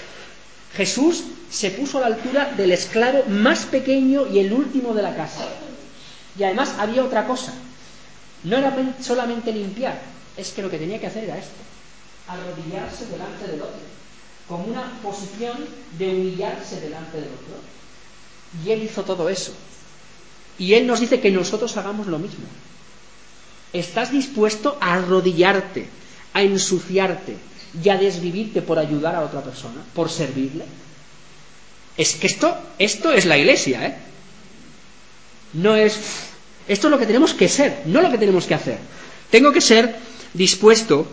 Jesús se puso a la altura del esclavo más pequeño y el último de la casa. Y además había otra cosa. No era solamente limpiar, es que lo que tenía que hacer era esto: arrodillarse delante del otro, como una posición de humillarse delante del otro. Y Él hizo todo eso. Y Él nos dice que nosotros hagamos lo mismo. ¿Estás dispuesto a arrodillarte, a ensuciarte y a desvivirte por ayudar a otra persona, por servirle? Es que esto es la iglesia, ¿eh? No es... Esto es lo que tenemos que ser, no lo que tenemos que hacer. Tengo que ser dispuesto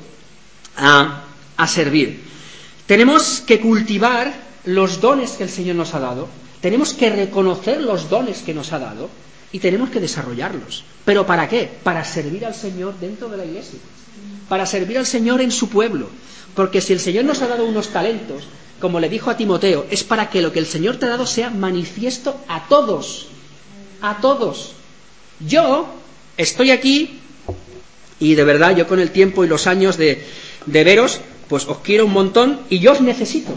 a servir. Tenemos que cultivar los dones que el Señor nos ha dado, tenemos que reconocer los dones que nos ha dado y tenemos que desarrollarlos. ¿Pero para qué? Para servir al Señor dentro de la iglesia, para servir al Señor en su pueblo. Porque si el Señor nos ha dado unos talentos, como le dijo a Timoteo, es para que lo que el Señor te ha dado sea manifiesto a todos. A todos. Yo estoy aquí y de verdad yo con el tiempo y los años de veros, pues os quiero un montón y yo os necesito.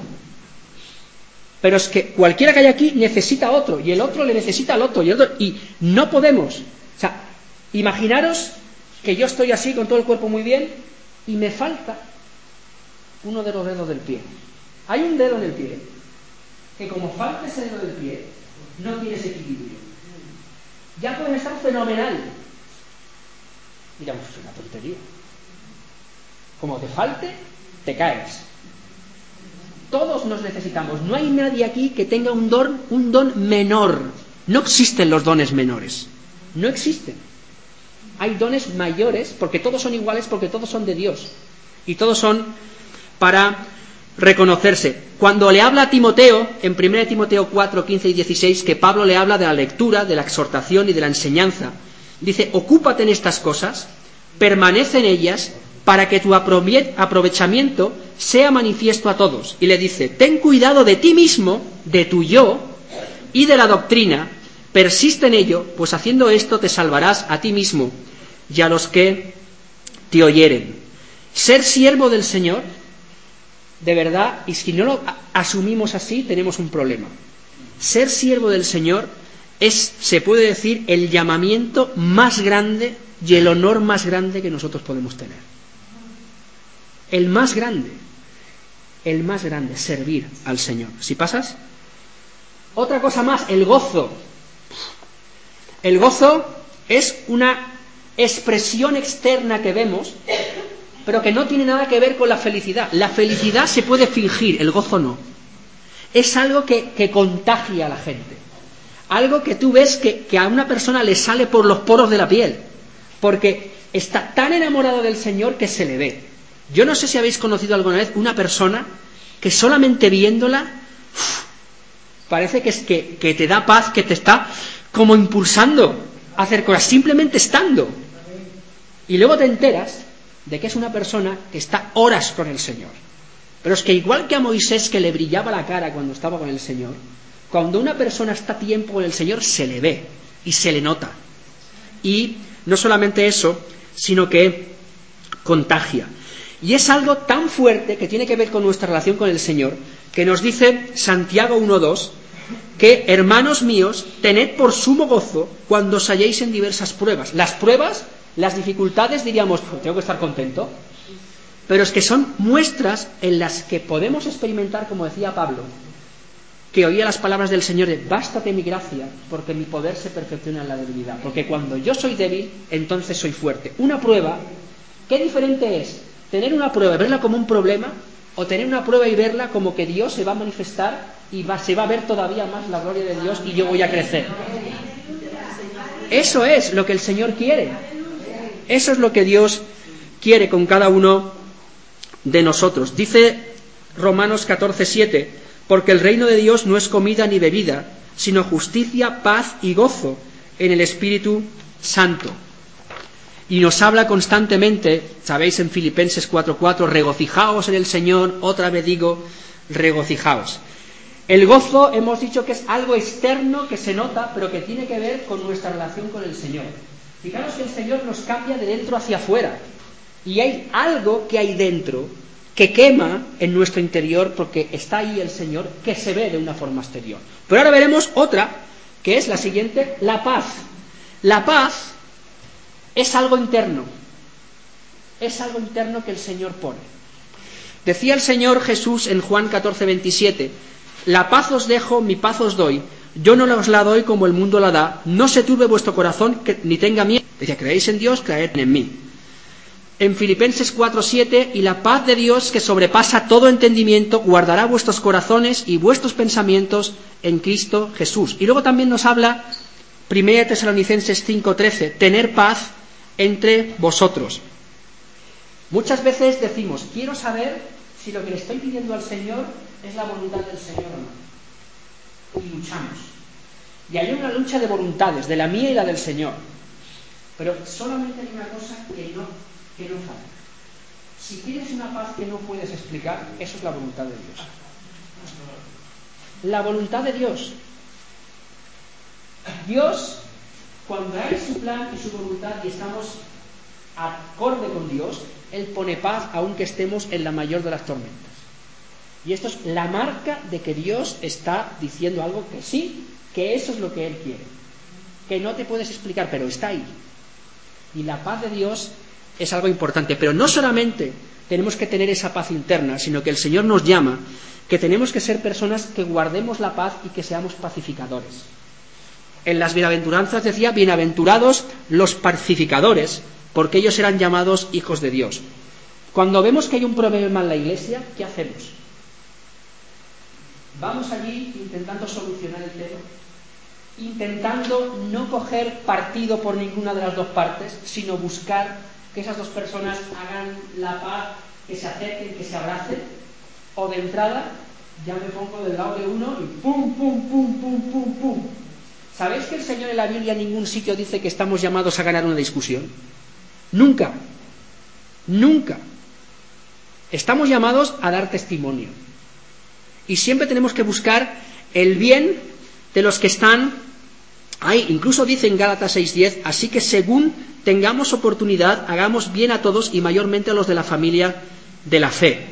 Pero es que cualquiera que haya aquí necesita a otro y el otro le necesita al otro y no podemos. O sea, imaginaros que yo estoy así con todo el cuerpo muy bien y me falta uno de los dedos del pie. Hay un dedo en el pie que, como falta ese dedo del pie, no tiene ese equilibrio. Ya pueden estar fenomenal. Diramos, es una tontería. Como te falte, te caes. Todos nos necesitamos. No hay nadie aquí que tenga un don menor. No existen los dones menores. No existen. Hay dones mayores porque todos son iguales, porque todos son de Dios. Y todos son para reconocerse. Cuando le habla a Timoteo, en 1 Timoteo 4, 15 y 16, que Pablo le habla de la lectura, de la exhortación y de la enseñanza, dice: ocúpate en estas cosas, permanece en ellas, para que tu aprovechamiento sea manifiesto a todos. Y le dice: ten cuidado de ti mismo, de tu yo y de la doctrina, persiste en ello, pues haciendo esto te salvarás a ti mismo y a los que te oyeren. Ser siervo del Señor, de verdad, y si no lo asumimos así, tenemos un problema. Ser siervo del Señor es, se puede decir, el llamamiento más grande y el honor más grande que nosotros podemos tener. El más grande, servir al Señor. ¿Si pasas? Otra cosa más, el gozo. El gozo es una expresión externa que vemos, pero que no tiene nada que ver con la felicidad. La felicidad se puede fingir, el gozo no. Es algo que contagia a la gente. Algo que tú ves que a una persona le sale por los poros de la piel, porque está tan enamorado del Señor que se le ve. Yo no sé si habéis conocido alguna vez una persona que solamente viéndola Parece que te da paz, que te está como impulsando a hacer cosas, simplemente estando. Y luego te enteras de que es una persona que está horas con el Señor. Pero es que igual que a Moisés, que le brillaba la cara cuando estaba con el Señor, cuando una persona está tiempo con el Señor se le ve y se le nota. Y no solamente eso, sino que contagia. Y es algo tan fuerte que tiene que ver con nuestra relación con el Señor, que nos dice Santiago 1:2, que, hermanos míos, tened por sumo gozo cuando os halléis en diversas pruebas. Las pruebas, las dificultades, diríamos, tengo que estar contento, pero es que son muestras en las que podemos experimentar, como decía Pablo, que oía las palabras del Señor de bástate mi gracia, porque mi poder se perfecciona en la debilidad. Porque cuando yo soy débil, entonces soy fuerte. Una prueba, ¿qué diferente es tener una prueba y verla como un problema, o tener una prueba y verla como que Dios se va a manifestar y se va a ver todavía más la gloria de Dios y yo voy a crecer? Eso es lo que el Señor quiere. Eso es lo que Dios quiere con cada uno de nosotros. Dice Romanos 14:7, porque el reino de Dios no es comida ni bebida, sino justicia, paz y gozo en el Espíritu Santo. Y nos habla constantemente, sabéis, en Filipenses 4:4, regocijaos en el Señor, otra vez digo, regocijaos. El gozo hemos dicho que es algo externo que se nota, pero que tiene que ver con nuestra relación con el Señor. Fijaros que el Señor nos cambia de dentro hacia afuera. Y hay algo que hay dentro que quema en nuestro interior, porque está ahí el Señor, que se ve de una forma exterior. Pero ahora veremos otra, que es la siguiente, la paz. La paz es algo interno. Es algo interno que el Señor pone. Decía el Señor Jesús en Juan 14:27, la paz os dejo, mi paz os doy. Yo no os la doy como el mundo la da. No se turbe vuestro corazón, ni tenga miedo. Decía, creéis en Dios, creed en mí. En Filipenses 4:7, y la paz de Dios, que sobrepasa todo entendimiento, guardará vuestros corazones y vuestros pensamientos en Cristo Jesús. Y luego también nos habla 1 Tesalonicenses 5:13, tener paz entre vosotros. Muchas veces decimos, quiero saber si lo que le estoy pidiendo al Señor es la voluntad del Señor o no. Y luchamos. Y hay una lucha de voluntades, de la mía y la del Señor. Pero solamente hay una cosa que no falla. Si tienes una paz que no puedes explicar, eso es la voluntad de Dios. La voluntad de Dios. Dios, cuando hay su plan y su voluntad y estamos acorde con Dios, Él pone paz aunque estemos en la mayor de las tormentas. Y esto es la marca de que Dios está diciendo algo que sí, que eso es lo que Él quiere. Que no te puedes explicar, pero está ahí. Y la paz de Dios es algo importante. Pero no solamente tenemos que tener esa paz interna, sino que el Señor nos llama que tenemos que ser personas que guardemos la paz y que seamos pacificadores. En las bienaventuranzas decía, bienaventurados los pacificadores, porque ellos serán llamados hijos de Dios. Cuando vemos que hay un problema en la iglesia, ¿qué hacemos? Vamos allí intentando solucionar el tema, intentando no coger partido por ninguna de las dos partes, sino buscar que esas dos personas hagan la paz, que se acerquen, que se abracen, o de entrada ya me pongo del lado de uno y pum, pum, pum, pum, pum, pum. ¿Sabéis que el Señor en la Biblia en ningún sitio dice que estamos llamados a ganar una discusión? Nunca, nunca. Estamos llamados a dar testimonio. Y siempre tenemos que buscar el bien de los que están ahí. Incluso dice en Gálatas 6:10, así que según tengamos oportunidad, hagamos bien a todos y mayormente a los de la familia de la fe.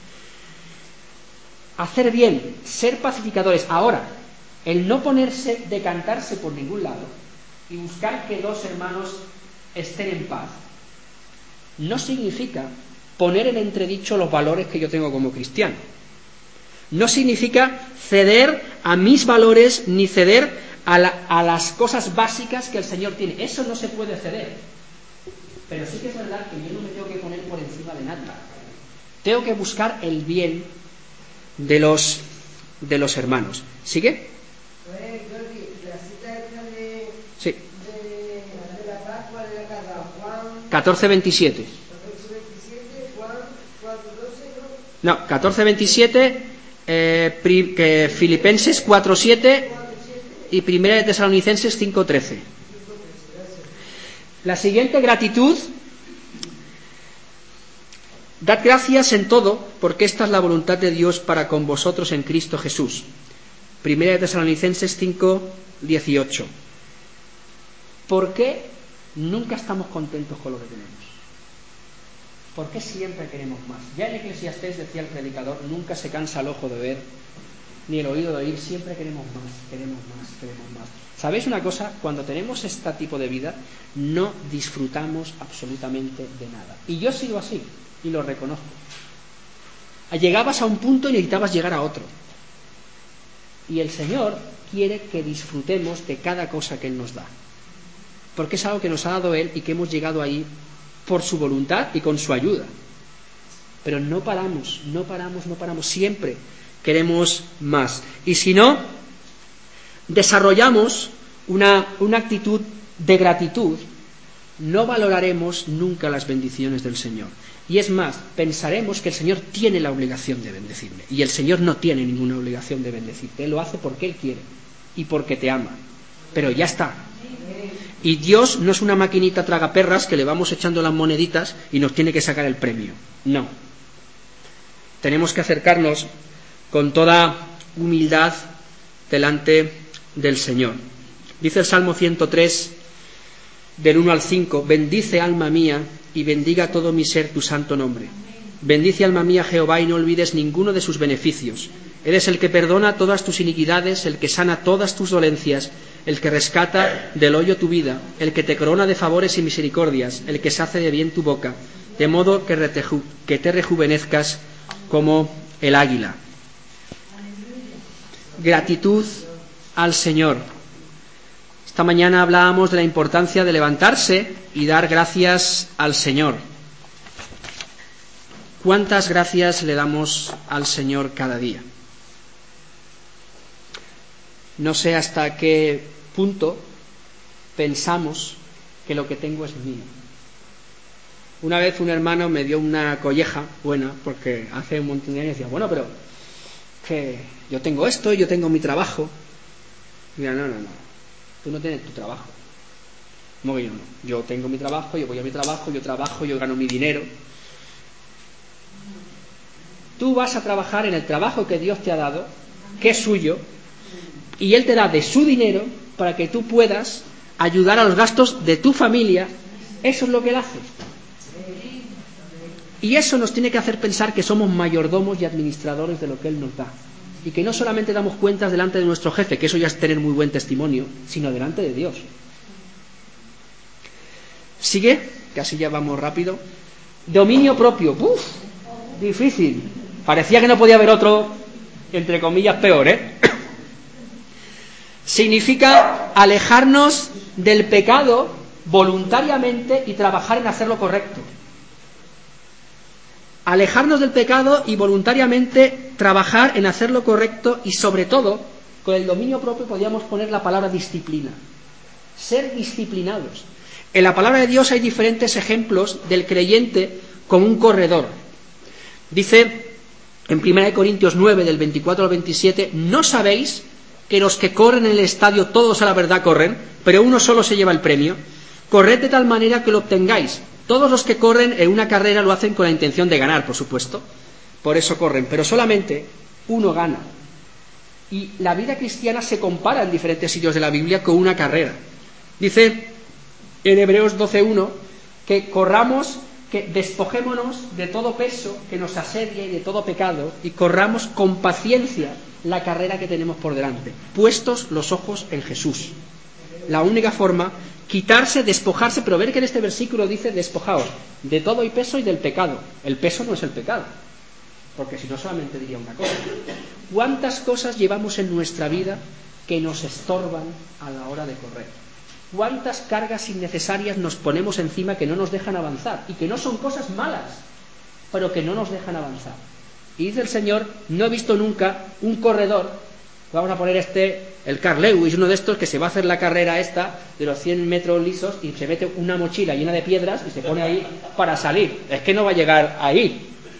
Hacer bien, ser pacificadores. Ahora, el no ponerse, decantarse por ningún lado y buscar que dos hermanos estén en paz, no significa poner en entredicho los valores que yo tengo como cristiano. No significa ceder a mis valores ni ceder a las cosas básicas que el Señor tiene. Eso no se puede ceder. Pero sí que es verdad que yo no me tengo que poner por encima de nada. Tengo que buscar el bien de los hermanos. ¿Sigue? Sí. De la paz, ¿cuál era cada Juan? 14:27. 14:27, Juan 4:12, ¿no? No, 14:27 que Filipenses 4:7 y 1 de Tesalonicenses 5:13. La siguiente, gratitud. Dad gracias en todo, porque esta es la voluntad de Dios para con vosotros en Cristo Jesús. 1 de Tesalonicenses 5:18. ¿Por qué nunca estamos contentos con lo que tenemos? ¿Por qué siempre queremos más? Ya en Eclesiastés decía el predicador, nunca se cansa el ojo de ver, ni el oído de oír, siempre queremos más, queremos más, queremos más. ¿Sabéis una cosa? Cuando tenemos este tipo de vida, no disfrutamos absolutamente de nada. Y yo he sido así, y lo reconozco. Llegabas a un punto y necesitabas llegar a otro. Y el Señor quiere que disfrutemos de cada cosa que Él nos da. Porque es algo que nos ha dado Él y que hemos llegado ahí por su voluntad y con su ayuda. Pero no paramos, siempre queremos más. Y si no, desarrollamos una actitud de gratitud, no valoraremos nunca las bendiciones del Señor. Y es más, pensaremos que el Señor tiene la obligación de bendecirme. Y el Señor no tiene ninguna obligación de bendecirte. Él lo hace porque Él quiere y porque te ama. Pero ya está. Y Dios no es una maquinita tragaperras que le vamos echando las moneditas y nos tiene que sacar el premio. No. Tenemos que acercarnos con toda humildad delante del Señor. Dice el Salmo 103, del 1 al 5, bendice alma mía y bendiga todo mi ser tu santo nombre. Bendice alma mía Jehová y no olvides ninguno de sus beneficios. Eres el que perdona todas tus iniquidades, el que sana todas tus dolencias, el que rescata del hoyo tu vida, el que te corona de favores y misericordias, el que sacia de bien tu boca, de modo que te rejuvenezcas como el águila. Gratitud al Señor. Esta mañana hablábamos de la importancia de levantarse y dar gracias al Señor. ¿Cuántas gracias le damos al Señor cada día? No sé hasta qué punto pensamos que lo que tengo es mío. Una vez un hermano me dio una colleja buena, porque hace un montón de años decía, bueno, pero que yo tengo esto, yo tengo mi trabajo. Mira, no, tú no tienes tu trabajo. ¿Cómo que yo no? Yo tengo mi trabajo, yo voy a mi trabajo, yo gano mi dinero. Tú vas a trabajar en el trabajo que Dios te ha dado, que es suyo, y Él te da de su dinero para que tú puedas ayudar a los gastos de tu familia. Eso es lo que Él hace. Y eso nos tiene que hacer pensar que somos mayordomos y administradores de lo que Él nos da. Y que no solamente damos cuentas delante de nuestro jefe, que eso ya es tener muy buen testimonio, sino delante de Dios. Sigue, que así ya vamos rápido. Dominio propio. Difícil. Parecía que no podía haber otro, entre comillas, peor, Significa alejarnos del pecado voluntariamente y trabajar en hacer lo correcto. Alejarnos del pecado y voluntariamente trabajar en hacer lo correcto, y sobre todo, con el dominio propio podríamos poner la palabra disciplina. Ser disciplinados. En la palabra de Dios hay diferentes ejemplos del creyente como un corredor. Dice en 1 Corintios 9, del 24 al 27, ¿no sabéis que los que corren en el estadio todos a la verdad corren, pero uno solo se lleva el premio? Corred de tal manera que lo obtengáis. Todos los que corren en una carrera lo hacen con la intención de ganar, por supuesto. Por eso corren, pero solamente uno gana. Y la vida cristiana se compara en diferentes sitios de la Biblia con una carrera. Dice en Hebreos 12:1 que corramos, que despojémonos de todo peso que nos asedia y de todo pecado, y corramos con paciencia la carrera que tenemos por delante, puestos los ojos en Jesús. La única forma, quitarse, despojarse, pero ver que en este versículo dice despojaos de todo el peso y del pecado. El peso no es el pecado, porque si no solamente diría una cosa. ¿Cuántas cosas llevamos en nuestra vida que nos estorban a la hora de correr? ¿Cuántas cargas innecesarias nos ponemos encima que no nos dejan avanzar? Y que no son cosas malas, pero que no nos dejan avanzar. Y dice el Señor, no he visto nunca un corredor, vamos a poner el Carl Lewis, uno de estos que se va a hacer la carrera esta de los 100 metros lisos y se mete una mochila llena de piedras y se pone ahí para salir. Es que no va a llegar ahí.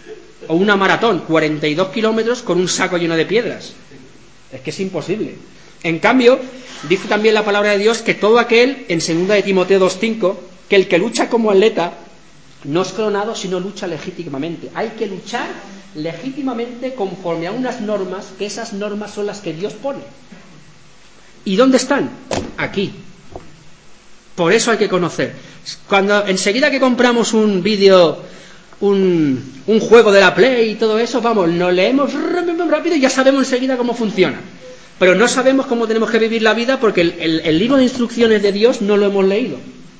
O una maratón, 42 kilómetros con un saco lleno de piedras. Es que es imposible. En cambio, dice también la palabra de Dios que todo aquel, en 2 de Timoteo 2:5, que el que lucha como atleta no es coronado, sino lucha legítimamente. Hay que luchar legítimamente conforme a unas normas, que esas normas son las que Dios pone. ¿Y dónde están? Aquí. Por eso hay que conocer. Cuando enseguida que compramos un vídeo, un juego de la Play y todo eso, vamos, lo leemos rápido y ya sabemos enseguida cómo funciona. Pero no sabemos cómo tenemos que vivir la vida porque el libro de instrucciones de Dios no lo hemos leído.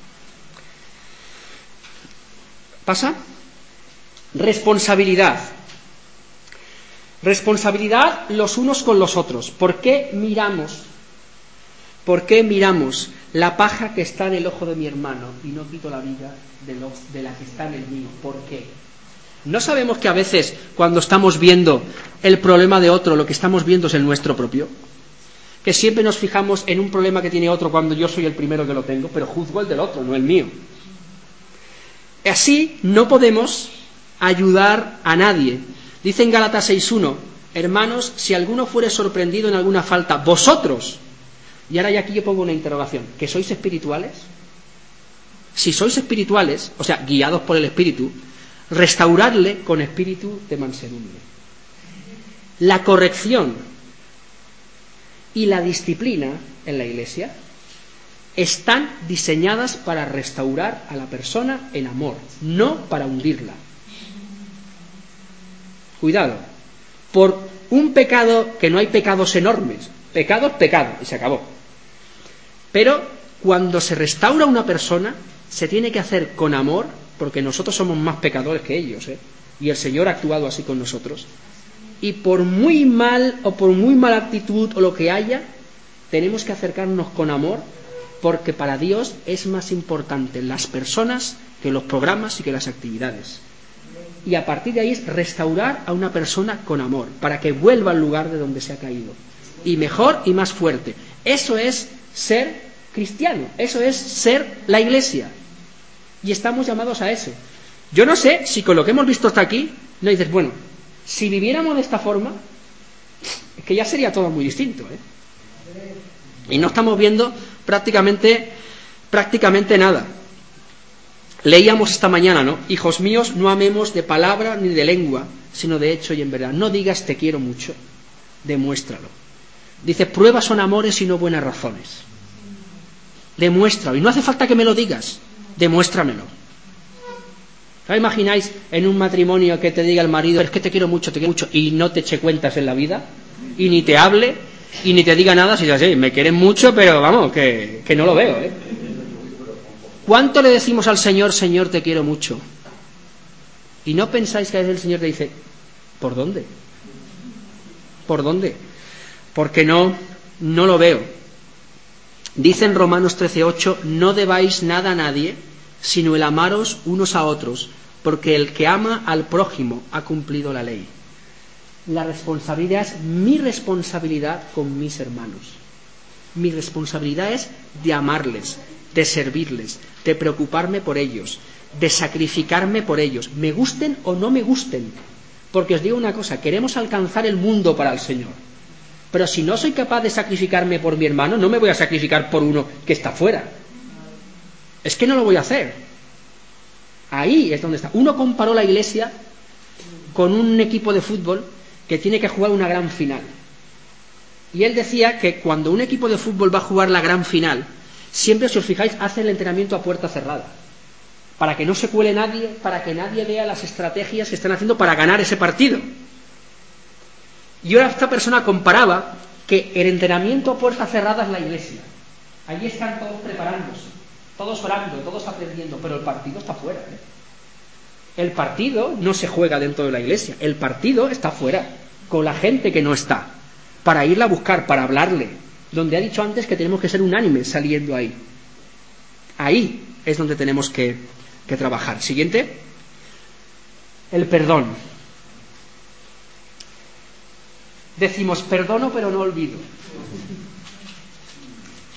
¿Pasa? Responsabilidad. Responsabilidad los unos con los otros. ¿Por qué miramos la paja que está en el ojo de mi hermano y no quito la viga de la que está en el mío? ¿Por qué? ¿No sabemos que a veces cuando estamos viendo el problema de otro, lo que estamos viendo es el nuestro propio? Que siempre nos fijamos en un problema que tiene otro cuando yo soy el primero que lo tengo, pero juzgo el del otro, no el mío. Así no podemos ayudar a nadie. Dice en Gálatas 6:1, hermanos, si alguno fuere sorprendido en alguna falta, vosotros, y ahora ya aquí yo pongo una interrogación, ¿que sois espirituales? Si sois espirituales, o sea, guiados por el Espíritu, restauradle con espíritu de mansedumbre. La corrección y la disciplina en la Iglesia están diseñadas para restaurar a la persona en amor, no para hundirla. Cuidado, por un pecado, que no hay pecados enormes, pecado es pecado y se acabó. Pero cuando se restaura a una persona, se tiene que hacer con amor, porque nosotros somos más pecadores que ellos, y el Señor ha actuado así con nosotros. Y por muy mal o por muy mala actitud o lo que haya, tenemos que acercarnos con amor, porque para Dios es más importante las personas que los programas y que las actividades. Y a partir de ahí es restaurar a una persona con amor, para que vuelva al lugar de donde se ha caído. Y mejor y más fuerte. Eso es ser cristiano, eso es ser la Iglesia. Y estamos llamados a eso. Yo no sé si con lo que hemos visto hasta aquí, no dices, bueno, si viviéramos de esta forma, es que ya sería todo muy distinto, Y no estamos viendo prácticamente nada. Leíamos esta mañana, ¿no? Hijos míos, no amemos de palabra ni de lengua, sino de hecho y en verdad. No digas te quiero mucho, demuéstralo. Dice, pruebas son amores y no buenas razones. Demuéstralo. Y no hace falta que me lo digas, demuéstramelo. ¿No imagináis en un matrimonio que te diga el marido, es que te quiero mucho, y no te eche cuentas en la vida, y ni te hable, y ni te diga nada, si dices, sí, me quieren mucho, pero vamos, que no lo veo, ¿Cuánto le decimos al Señor, Señor, te quiero mucho? Y no pensáis que a veces el Señor te dice, ¿por dónde? ¿Por dónde? Porque no lo veo. Dice en Romanos 13:8, no debáis nada a nadie, sino el amaros unos a otros, porque el que ama al prójimo ha cumplido la ley. La responsabilidad es mi responsabilidad con mis hermanos. Mi responsabilidad es de amarles, de servirles, de preocuparme por ellos, de sacrificarme por ellos, me gusten o no me gusten. Porque os digo una cosa, queremos alcanzar el mundo para el Señor. Pero si no soy capaz de sacrificarme por mi hermano, no me voy a sacrificar por uno que está fuera. Es que no lo voy a hacer. Ahí es donde está. Uno comparó la Iglesia con un equipo de fútbol que tiene que jugar una gran final. Y él decía que cuando un equipo de fútbol va a jugar la gran final, siempre, si os fijáis, hace el entrenamiento a puerta cerrada. Para que no se cuele nadie, para que nadie vea las estrategias que están haciendo para ganar ese partido. Y ahora esta persona comparaba que el entrenamiento a puerta cerrada es la Iglesia. Allí están todos preparándose, todos orando, todos aprendiendo, pero el partido está fuera. El partido no se juega dentro de la Iglesia, el partido está fuera, con la gente que no está, para irla a buscar, para hablarle, donde ha dicho antes que tenemos que ser unánimes saliendo ahí. Ahí es donde tenemos que trabajar. Siguiente, el perdón. Decimos, perdono pero no olvido.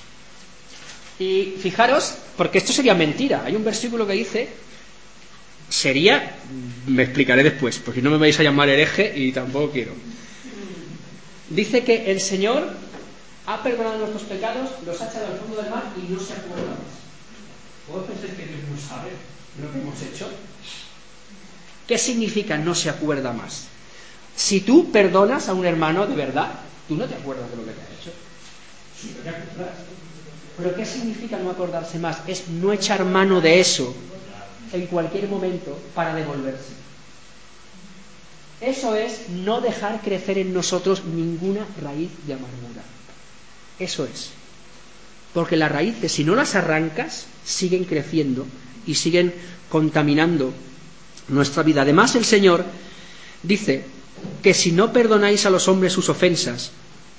Y fijaros, porque esto sería mentira. Hay un versículo que dice, sería, me explicaré después, porque no me vais a llamar hereje y tampoco quiero. Dice que el Señor ha perdonado nuestros pecados, los ha echado al fondo del mar y no se acuerda más. ¿Vos pensáis que Dios no sabe lo que hemos hecho? ¿Qué significa no se acuerda más? Si tú perdonas a un hermano de verdad, tú no te acuerdas de lo que te ha hecho. Sí, te acuerdas. Pero ¿qué significa no acordarse más? Es no echar mano de eso en cualquier momento para devolverse. Eso es no dejar crecer en nosotros ninguna raíz de amargura. Eso es. Porque las raíces, si no las arrancas, siguen creciendo y siguen contaminando nuestra vida. Además, el Señor dice que si no perdonáis a los hombres sus ofensas,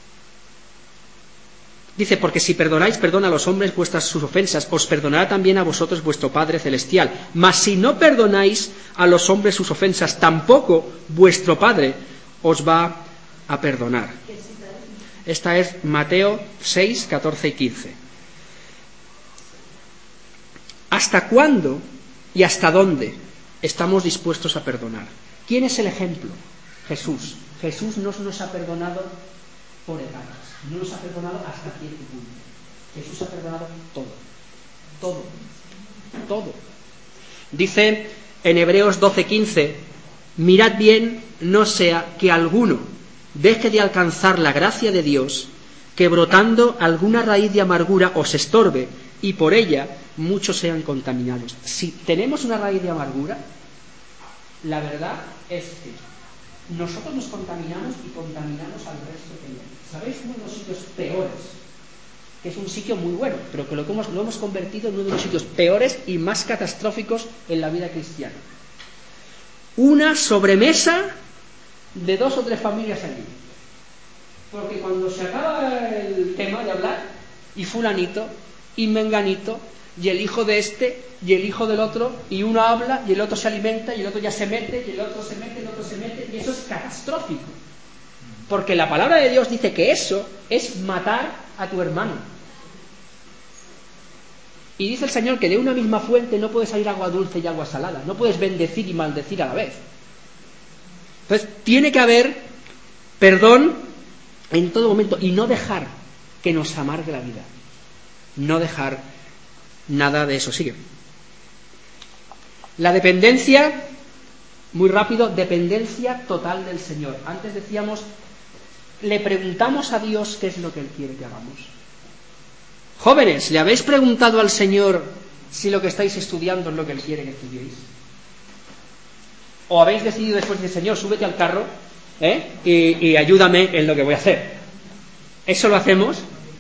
dice, porque si perdonáis, perdona a los hombres sus ofensas, os perdonará también a vosotros vuestro Padre Celestial. Mas si no perdonáis a los hombres sus ofensas, tampoco vuestro Padre os va a perdonar. Esta es Mateo 6, 14 y 15. ¿Hasta cuándo y hasta dónde estamos dispuestos a perdonar? ¿Quién es el ejemplo? Jesús. Jesús no nos ha perdonado por etapas, no nos ha perdonado hasta cierto punto. Jesús ha perdonado todo. Dice en Hebreos 12:15, mirad bien, no sea que alguno deje de alcanzar la gracia de Dios, que brotando alguna raíz de amargura os estorbe y por ella muchos sean contaminados. Si tenemos una raíz de amargura, la verdad es que nosotros nos contaminamos y contaminamos al resto que hay. ¿Sabéis uno de los sitios peores? Que es un sitio muy bueno, pero que lo hemos convertido en uno de los sitios peores y más catastróficos en la vida cristiana. Una sobremesa de 2 o 3 familias allí. Porque cuando se acaba el tema de hablar, y fulanito, y menganito, y el hijo de este, y el hijo del otro, y uno habla, y el otro se alimenta, y el otro ya se mete, y el otro se mete, y el otro se mete, y eso es catastrófico. Porque la palabra de Dios dice que eso es matar a tu hermano. Y dice el Señor que de una misma fuente no puede salir agua dulce y agua salada, no puedes bendecir y maldecir a la vez. Entonces tiene que haber perdón en todo momento y no dejar que nos amargue la vida. No dejar nada de eso. Sigue. La dependencia, muy rápido, dependencia total del Señor. Antes decíamos, le preguntamos a Dios qué es lo que Él quiere que hagamos. Jóvenes, ¿le habéis preguntado al Señor si lo que estáis estudiando es lo que Él quiere que estudiéis? ¿O habéis decidido después de Señor, súbete al carro y ayúdame en lo que voy a hacer? ¿Eso lo hacemos?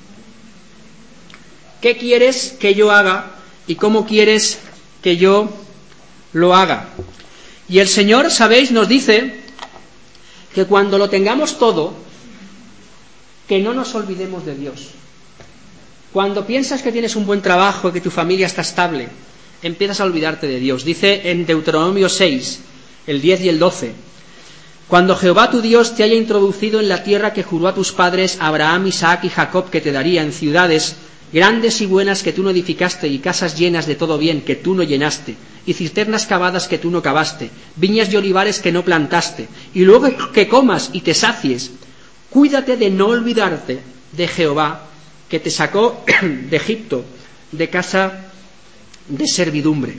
¿Qué quieres que yo haga y cómo quieres que yo lo haga? Y el Señor, sabéis, nos dice que cuando lo tengamos todo, que no nos olvidemos de Dios. Cuando piensas que tienes un buen trabajo, que tu familia está estable, empiezas a olvidarte de Dios. Dice en Deuteronomio 6, el 10 y el 12, cuando Jehová tu Dios te haya introducido en la tierra que juró a tus padres, Abraham, Isaac y Jacob, que te daría, en ciudades grandes y buenas que tú no edificaste, y casas llenas de todo bien que tú no llenaste, y cisternas cavadas que tú no cavaste, viñas y olivares que no plantaste, y luego que comas y te sacies, cuídate de no olvidarte de Jehová, que te sacó de Egipto, de casa de servidumbre.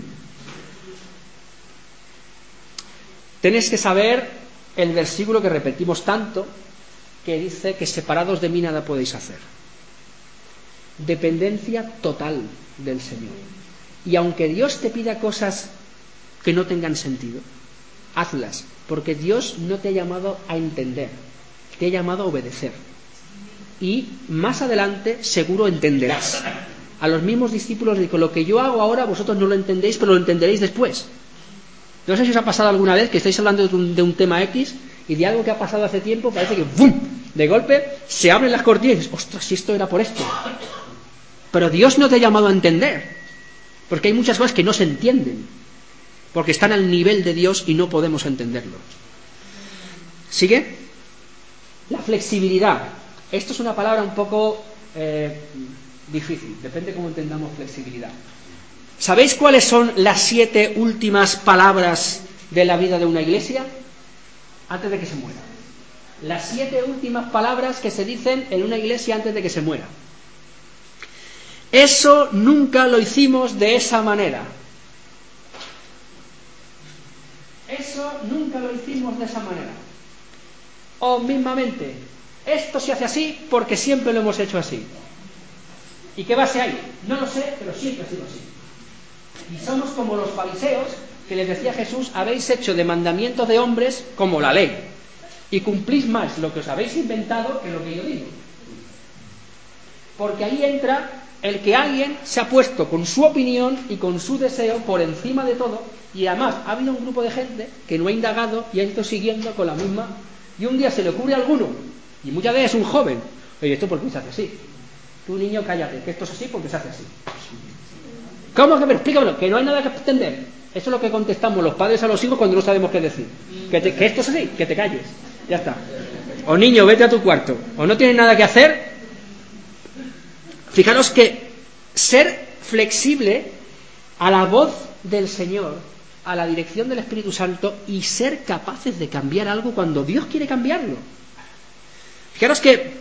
Tenéis que saber el versículo que repetimos tanto, que dice que separados de mí nada podéis hacer. Dependencia total del Señor. Y aunque Dios te pida cosas que no tengan sentido, hazlas, porque Dios no te ha llamado a entender, te ha llamado a obedecer. Y más adelante seguro entenderás. A los mismos discípulos digo, lo que yo hago ahora vosotros no lo entendéis, pero lo entenderéis después. No sé si os ha pasado alguna vez que estáis hablando de un tema X y de algo que ha pasado hace tiempo, parece que ¡bum!, de golpe se abren las cortinas y dices, ostras, si esto era por esto. Pero Dios no te ha llamado a entender, porque hay muchas cosas que no se entienden, porque están al nivel de Dios y no podemos entenderlo. ¿Sigue? La flexibilidad. Esto es una palabra un poco difícil, depende cómo entendamos flexibilidad. ¿Sabéis cuáles son las 7 últimas palabras de la vida de una iglesia? Antes de que se muera. Las 7 últimas palabras que se dicen en una iglesia antes de que se muera. Eso nunca lo hicimos de esa manera. Eso nunca lo hicimos de esa manera. O mismamente, esto se hace así porque siempre lo hemos hecho así. ¿Y qué base hay? No lo sé, pero siempre ha sido así. Y somos como los fariseos que les decía Jesús, habéis hecho de mandamientos de hombres como la ley, y cumplís más lo que os habéis inventado que lo que yo digo. Porque ahí entra el que alguien se ha puesto con su opinión y con su deseo por encima de todo, y además ha habido un grupo de gente que no ha indagado y ha ido siguiendo con la misma, y un día se le ocurre a alguno, y muchas veces un joven, oye, ¿esto por qué se hace así? Tú, niño, cállate, que esto es así porque se hace así. ¿Cómo que? Pero explícamelo, que no hay nada que entender. Eso es lo que contestamos los padres a los hijos cuando no sabemos qué decir. Que esto es así, que te calles. Ya está. O niño, vete a tu cuarto. O no tienes nada que hacer. Fijaros que ser flexible a la voz del Señor, a la dirección del Espíritu Santo, y ser capaces de cambiar algo cuando Dios quiere cambiarlo. Fijaros que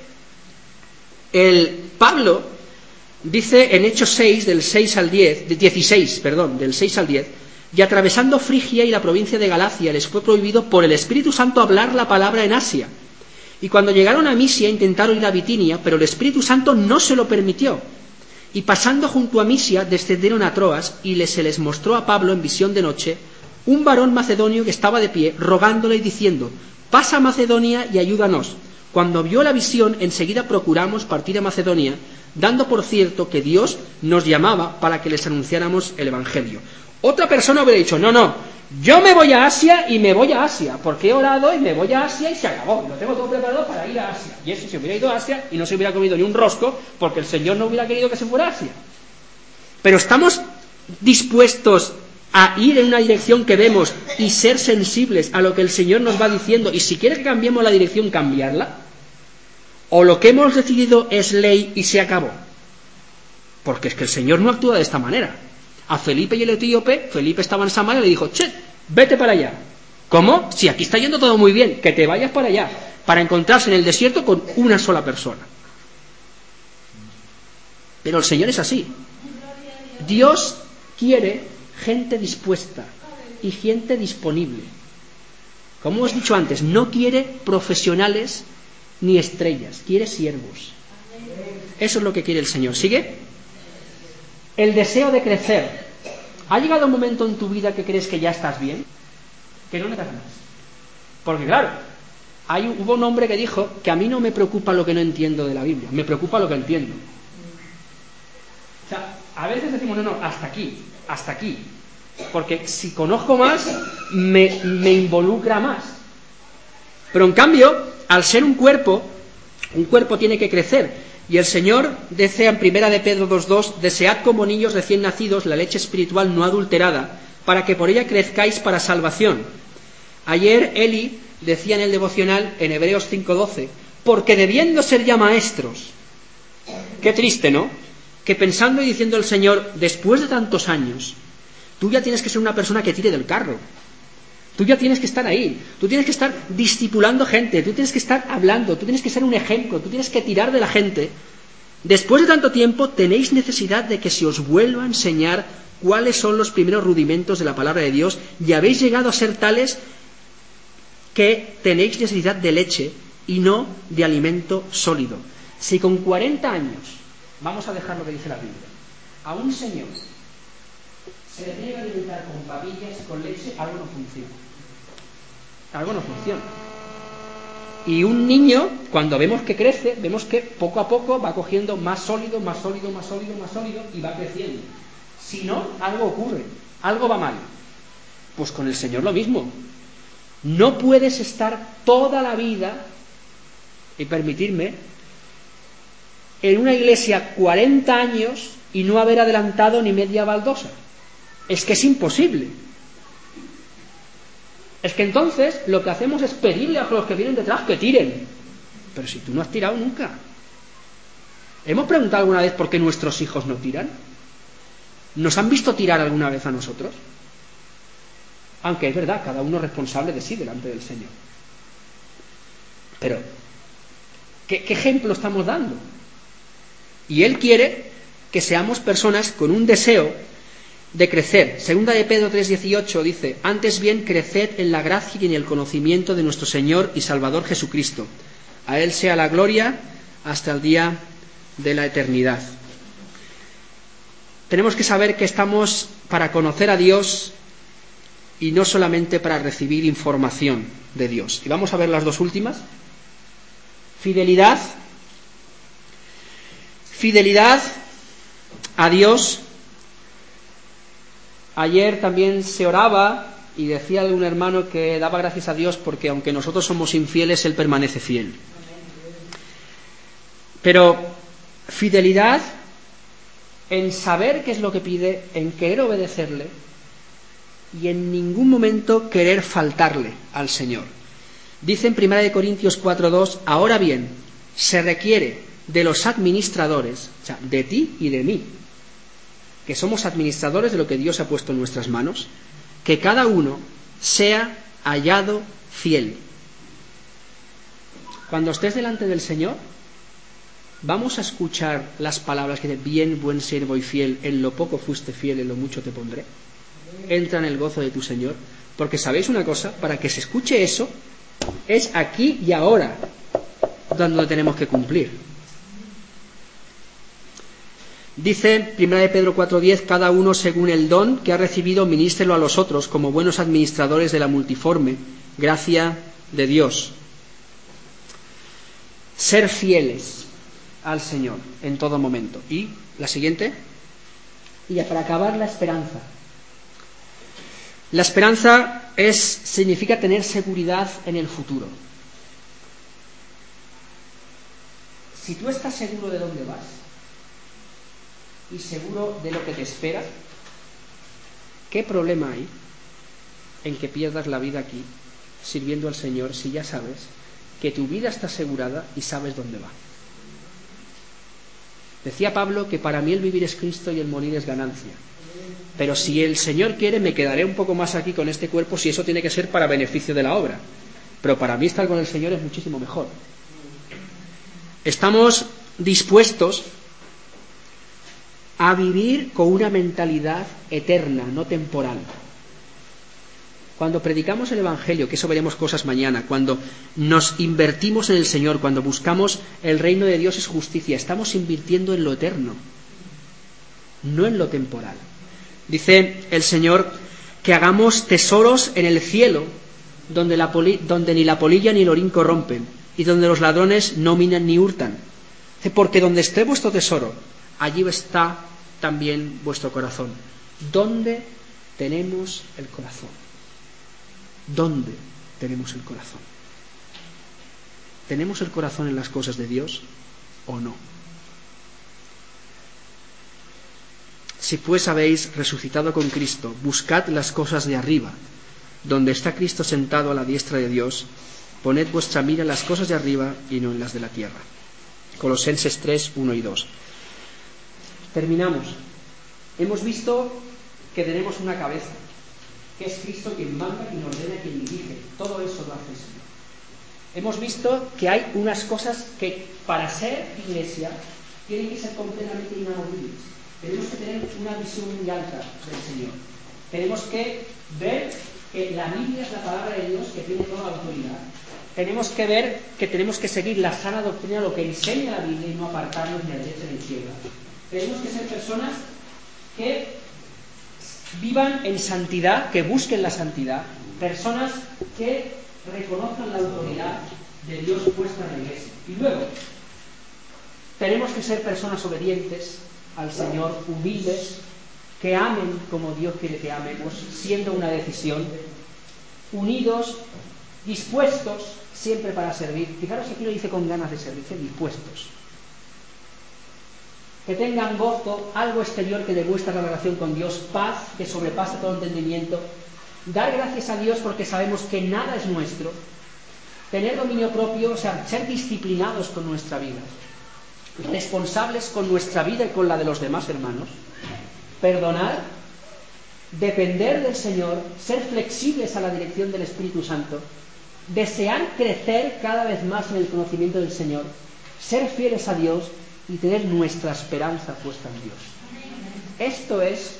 el Pablo dice en Hechos 6, del 6 al 10, 16, del 6 al 10, y atravesando Frigia y la provincia de Galacia les fue prohibido por el Espíritu Santo hablar la palabra en Asia. Y cuando llegaron a Misia intentaron ir a Bitinia, pero el Espíritu Santo no se lo permitió. Y pasando junto a Misia descendieron a Troas y se les mostró a Pablo en visión de noche un varón macedonio que estaba de pie, rogándole y diciendo, pasa a Macedonia y ayúdanos. Cuando vio la visión, enseguida procuramos partir a Macedonia, dando por cierto que Dios nos llamaba para que les anunciáramos el Evangelio. Otra persona hubiera dicho, no, yo me voy a Asia y me voy a Asia, porque he orado y me voy a Asia y se acabó, lo tengo todo preparado para ir a Asia. Y eso se hubiera ido a Asia y no se hubiera comido ni un rosco, porque el Señor no hubiera querido que se fuera a Asia. Pero estamos dispuestos a ir en una dirección que vemos y ser sensibles a lo que el Señor nos va diciendo, y si quiere que cambiemos la dirección, cambiarla, o lo que hemos decidido es ley y se acabó. Porque es que el Señor no actúa de esta manera. A Felipe y el etíope, Felipe estaba en Samaria y le dijo, che, vete para allá. ¿Cómo? Si aquí está yendo todo muy bien, que te vayas para allá, para encontrarse en el desierto con una sola persona. Pero el Señor es así. Dios quiere gente dispuesta y gente disponible. Como os he dicho antes, no quiere profesionales ni estrellas, quiere siervos. Eso es lo que quiere el Señor. ¿Sigue? El deseo de crecer. ¿Ha llegado un momento en tu vida que crees que ya estás bien? Que no necesitas más. Porque claro, hubo un hombre que dijo que a mí no me preocupa lo que no entiendo de la Biblia, me preocupa lo que entiendo. O sea, a veces decimos, no, hasta aquí. Porque si conozco más, me involucra más. Pero en cambio, al ser un cuerpo tiene que crecer. Y el Señor dice en 1 de Pedro 2:2, desead como niños recién nacidos la leche espiritual no adulterada, para que por ella crezcáis para salvación. Ayer Eli decía en el devocional, en Hebreos 5:12, porque debiendo ser ya maestros, qué triste, ¿no? Que pensando y diciendo el Señor, después de tantos años, tú ya tienes que ser una persona que tire del carro. Tú ya tienes que estar ahí, tú tienes que estar discipulando gente, tú tienes que estar hablando, tú tienes que ser un ejemplo, tú tienes que tirar de la gente. Después de tanto tiempo tenéis necesidad de que se os vuelva a enseñar cuáles son los primeros rudimentos de la palabra de Dios, y habéis llegado a ser tales que tenéis necesidad de leche y no de alimento sólido. Si con 40 años, vamos a dejar lo que dice la Biblia, a un señor se le tiene que alimentar con papillas, con leche, algo no funciona. Y un niño, cuando vemos que crece, vemos que poco a poco va cogiendo más sólido, y va creciendo. Si no, algo ocurre, algo va mal. Pues con el Señor lo mismo. No puedes estar toda la vida, y permitirme, en una iglesia 40 años y no haber adelantado ni media baldosa. Es que es imposible. Es que entonces lo que hacemos es pedirle a los que vienen detrás que tiren. Pero si tú no has tirado nunca. ¿Hemos preguntado alguna vez por qué nuestros hijos no tiran? ¿Nos han visto tirar alguna vez a nosotros? Aunque es verdad, cada uno es responsable de sí delante del Señor. Pero, ¿qué ejemplo estamos dando? Y Él quiere que seamos personas con un deseo de crecer. Segunda de Pedro 3:18 dice: antes bien creced en la gracia y en el conocimiento de nuestro Señor y Salvador Jesucristo. A Él sea la gloria hasta el día de la eternidad. Tenemos que saber que estamos para conocer a Dios y no solamente para recibir información de Dios. Y vamos a ver las dos últimas. Fidelidad a Dios. Ayer también se oraba y decía un hermano que daba gracias a Dios porque aunque nosotros somos infieles, Él permanece fiel. Pero fidelidad en saber qué es lo que pide, en querer obedecerle y en ningún momento querer faltarle al Señor. Dice en 1 Corintios 4:2: ahora bien, se requiere de los administradores, o sea, de ti y de mí, que somos administradores de lo que Dios ha puesto en nuestras manos, que cada uno sea hallado fiel. Cuando estés delante del Señor, vamos a escuchar las palabras que dicen: bien, buen siervo y fiel, en lo poco fuiste fiel, en lo mucho te pondré. Entra en el gozo de tu Señor. Porque sabéis una cosa, para que se escuche eso, es aquí y ahora donde tenemos que cumplir. Dice 1 Pedro 4:10: cada uno según el don que ha recibido ministrelo a los otros como buenos administradores de la multiforme gracia de Dios. Ser fieles al Señor en todo momento. Y la siguiente, y para acabar, la esperanza. La esperanza significa tener seguridad en el futuro. Si tú estás seguro de dónde vas y seguro de lo que te espera, ¿qué problema hay en que pierdas la vida aquí sirviendo al Señor si ya sabes que tu vida está asegurada y sabes dónde va? Decía Pablo que para mí el vivir es Cristo y el morir es ganancia. Pero si el Señor quiere, me quedaré un poco más aquí con este cuerpo, si eso tiene que ser para beneficio de la obra. Pero para mí estar con el Señor es muchísimo mejor. Estamos dispuestos a vivir con una mentalidad eterna, no temporal. Cuando predicamos el Evangelio, que eso veremos cosas mañana, cuando nos invertimos en el Señor, cuando buscamos el reino de Dios es justicia, estamos invirtiendo en lo eterno, no en lo temporal. Dice el Señor que hagamos tesoros en el cielo, donde ni la polilla ni el orín corrompen, y donde los ladrones no minan ni hurtan. Dice, porque donde esté vuestro tesoro, allí está también vuestro corazón. ¿Dónde tenemos el corazón? ¿Dónde tenemos el corazón? ¿Tenemos el corazón en las cosas de Dios o no? Si pues habéis resucitado con Cristo, buscad las cosas de arriba, donde está Cristo sentado a la diestra de Dios. Poned vuestra mira en las cosas de arriba y no en las de la tierra. Colosenses 3, 1 y 2. Terminamos. Hemos visto que tenemos una cabeza, que es Cristo quien manda, quien ordena, quien dirige. Todo eso lo hace el Señor. Hemos visto que hay unas cosas que para ser iglesia tienen que ser completamente inamovibles. Tenemos que tener una visión muy alta del Señor. Tenemos que ver que la Biblia es la palabra de Dios que tiene toda la autoridad. Tenemos que ver que tenemos que seguir la sana doctrina, lo que enseña la Biblia, y no apartarnos ni a derecha ni a izquierda. Tenemos que ser personas que vivan en santidad, que busquen la santidad, personas que reconozcan la autoridad de Dios puesta en la iglesia. Y luego, tenemos que ser personas obedientes al Señor, humildes, que amen como Dios quiere que amemos, siendo una decisión, unidos, dispuestos siempre para servir. Fijaros que aquí lo dice con ganas de servir, dispuestos. Que tengan gozo, algo exterior que demuestra la relación con Dios, paz que sobrepasa todo entendimiento, dar gracias a Dios porque sabemos que nada es nuestro, tener dominio propio, o sea, ser disciplinados con nuestra vida, responsables con nuestra vida y con la de los demás hermanos, perdonar, depender del Señor, ser flexibles a la dirección del Espíritu Santo, desear crecer cada vez más en el conocimiento del Señor, ser fieles a Dios y tener nuestra esperanza puesta en Dios. Esto es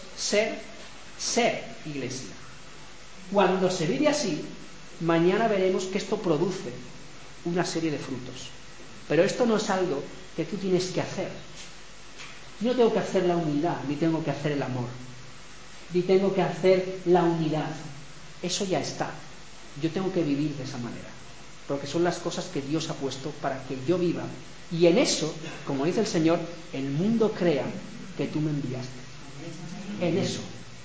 ser iglesia. Cuando se vive así, mañana veremos que esto produce una serie de frutos. Pero esto no es algo que tú tienes que hacer. Yo no tengo que hacer la humildad, ni tengo que hacer el amor, ni tengo que hacer la unidad. Eso ya está. Yo tengo que vivir de esa manera, porque son las cosas que Dios ha puesto para que yo viva. Y en eso, como dice el Señor, el mundo crea que tú me enviaste. En eso.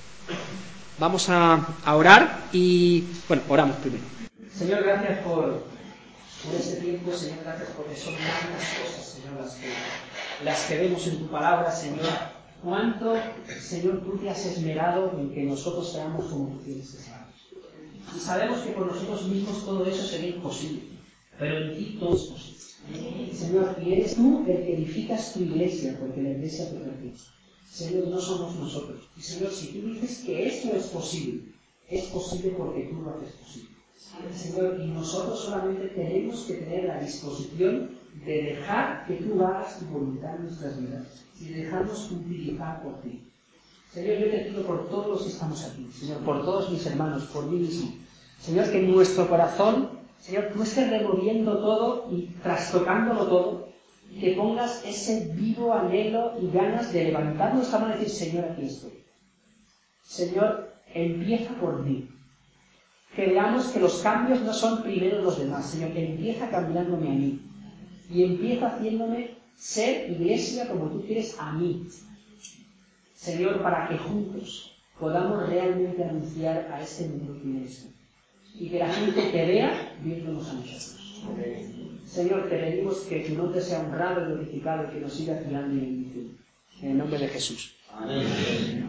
Vamos a orar y, bueno, oramos primero. Señor, gracias por este tiempo, Señor, gracias porque son tantas cosas, Señor, las que vemos en tu palabra, Señor. Cuánto, Señor, tú te has esmerado en que nosotros seamos como tú quieres que seamos. Y sabemos que por nosotros mismos todo eso sería imposible, pero en ti todo es posible. Señor, y eres tú el que edificas tu iglesia, porque la iglesia te pertenece. Señor, no somos nosotros. Y Señor, si tú dices que esto es posible porque tú lo haces posible. Señor, y nosotros solamente tenemos que tener la disposición de dejar que tú hagas tu voluntad en nuestras vidas y dejarnos purificar por ti. Señor, yo te pido por todos los que estamos aquí, Señor, por todos mis hermanos, por mí mismo. Señor, que en nuestro corazón, Señor, tú estés removiendo todo y trastocándolo todo, y que pongas ese vivo anhelo y ganas de levantar nuestra mano y decir, Señor, aquí estoy. Señor, empieza por mí. Que veamos que los cambios no son primero los demás, Señor, que empieza cambiándome a mí. Y empieza haciéndome ser iglesia como tú quieres a mí. Señor, para que juntos podamos realmente anunciar a este mundo quién eres tú. Y que la gente te vea viéndonos a nosotros. Señor, te pedimos que tu nombre sea honrado y glorificado y que nos siga guiando y bendiciendo. En el nombre de Jesús. Amén.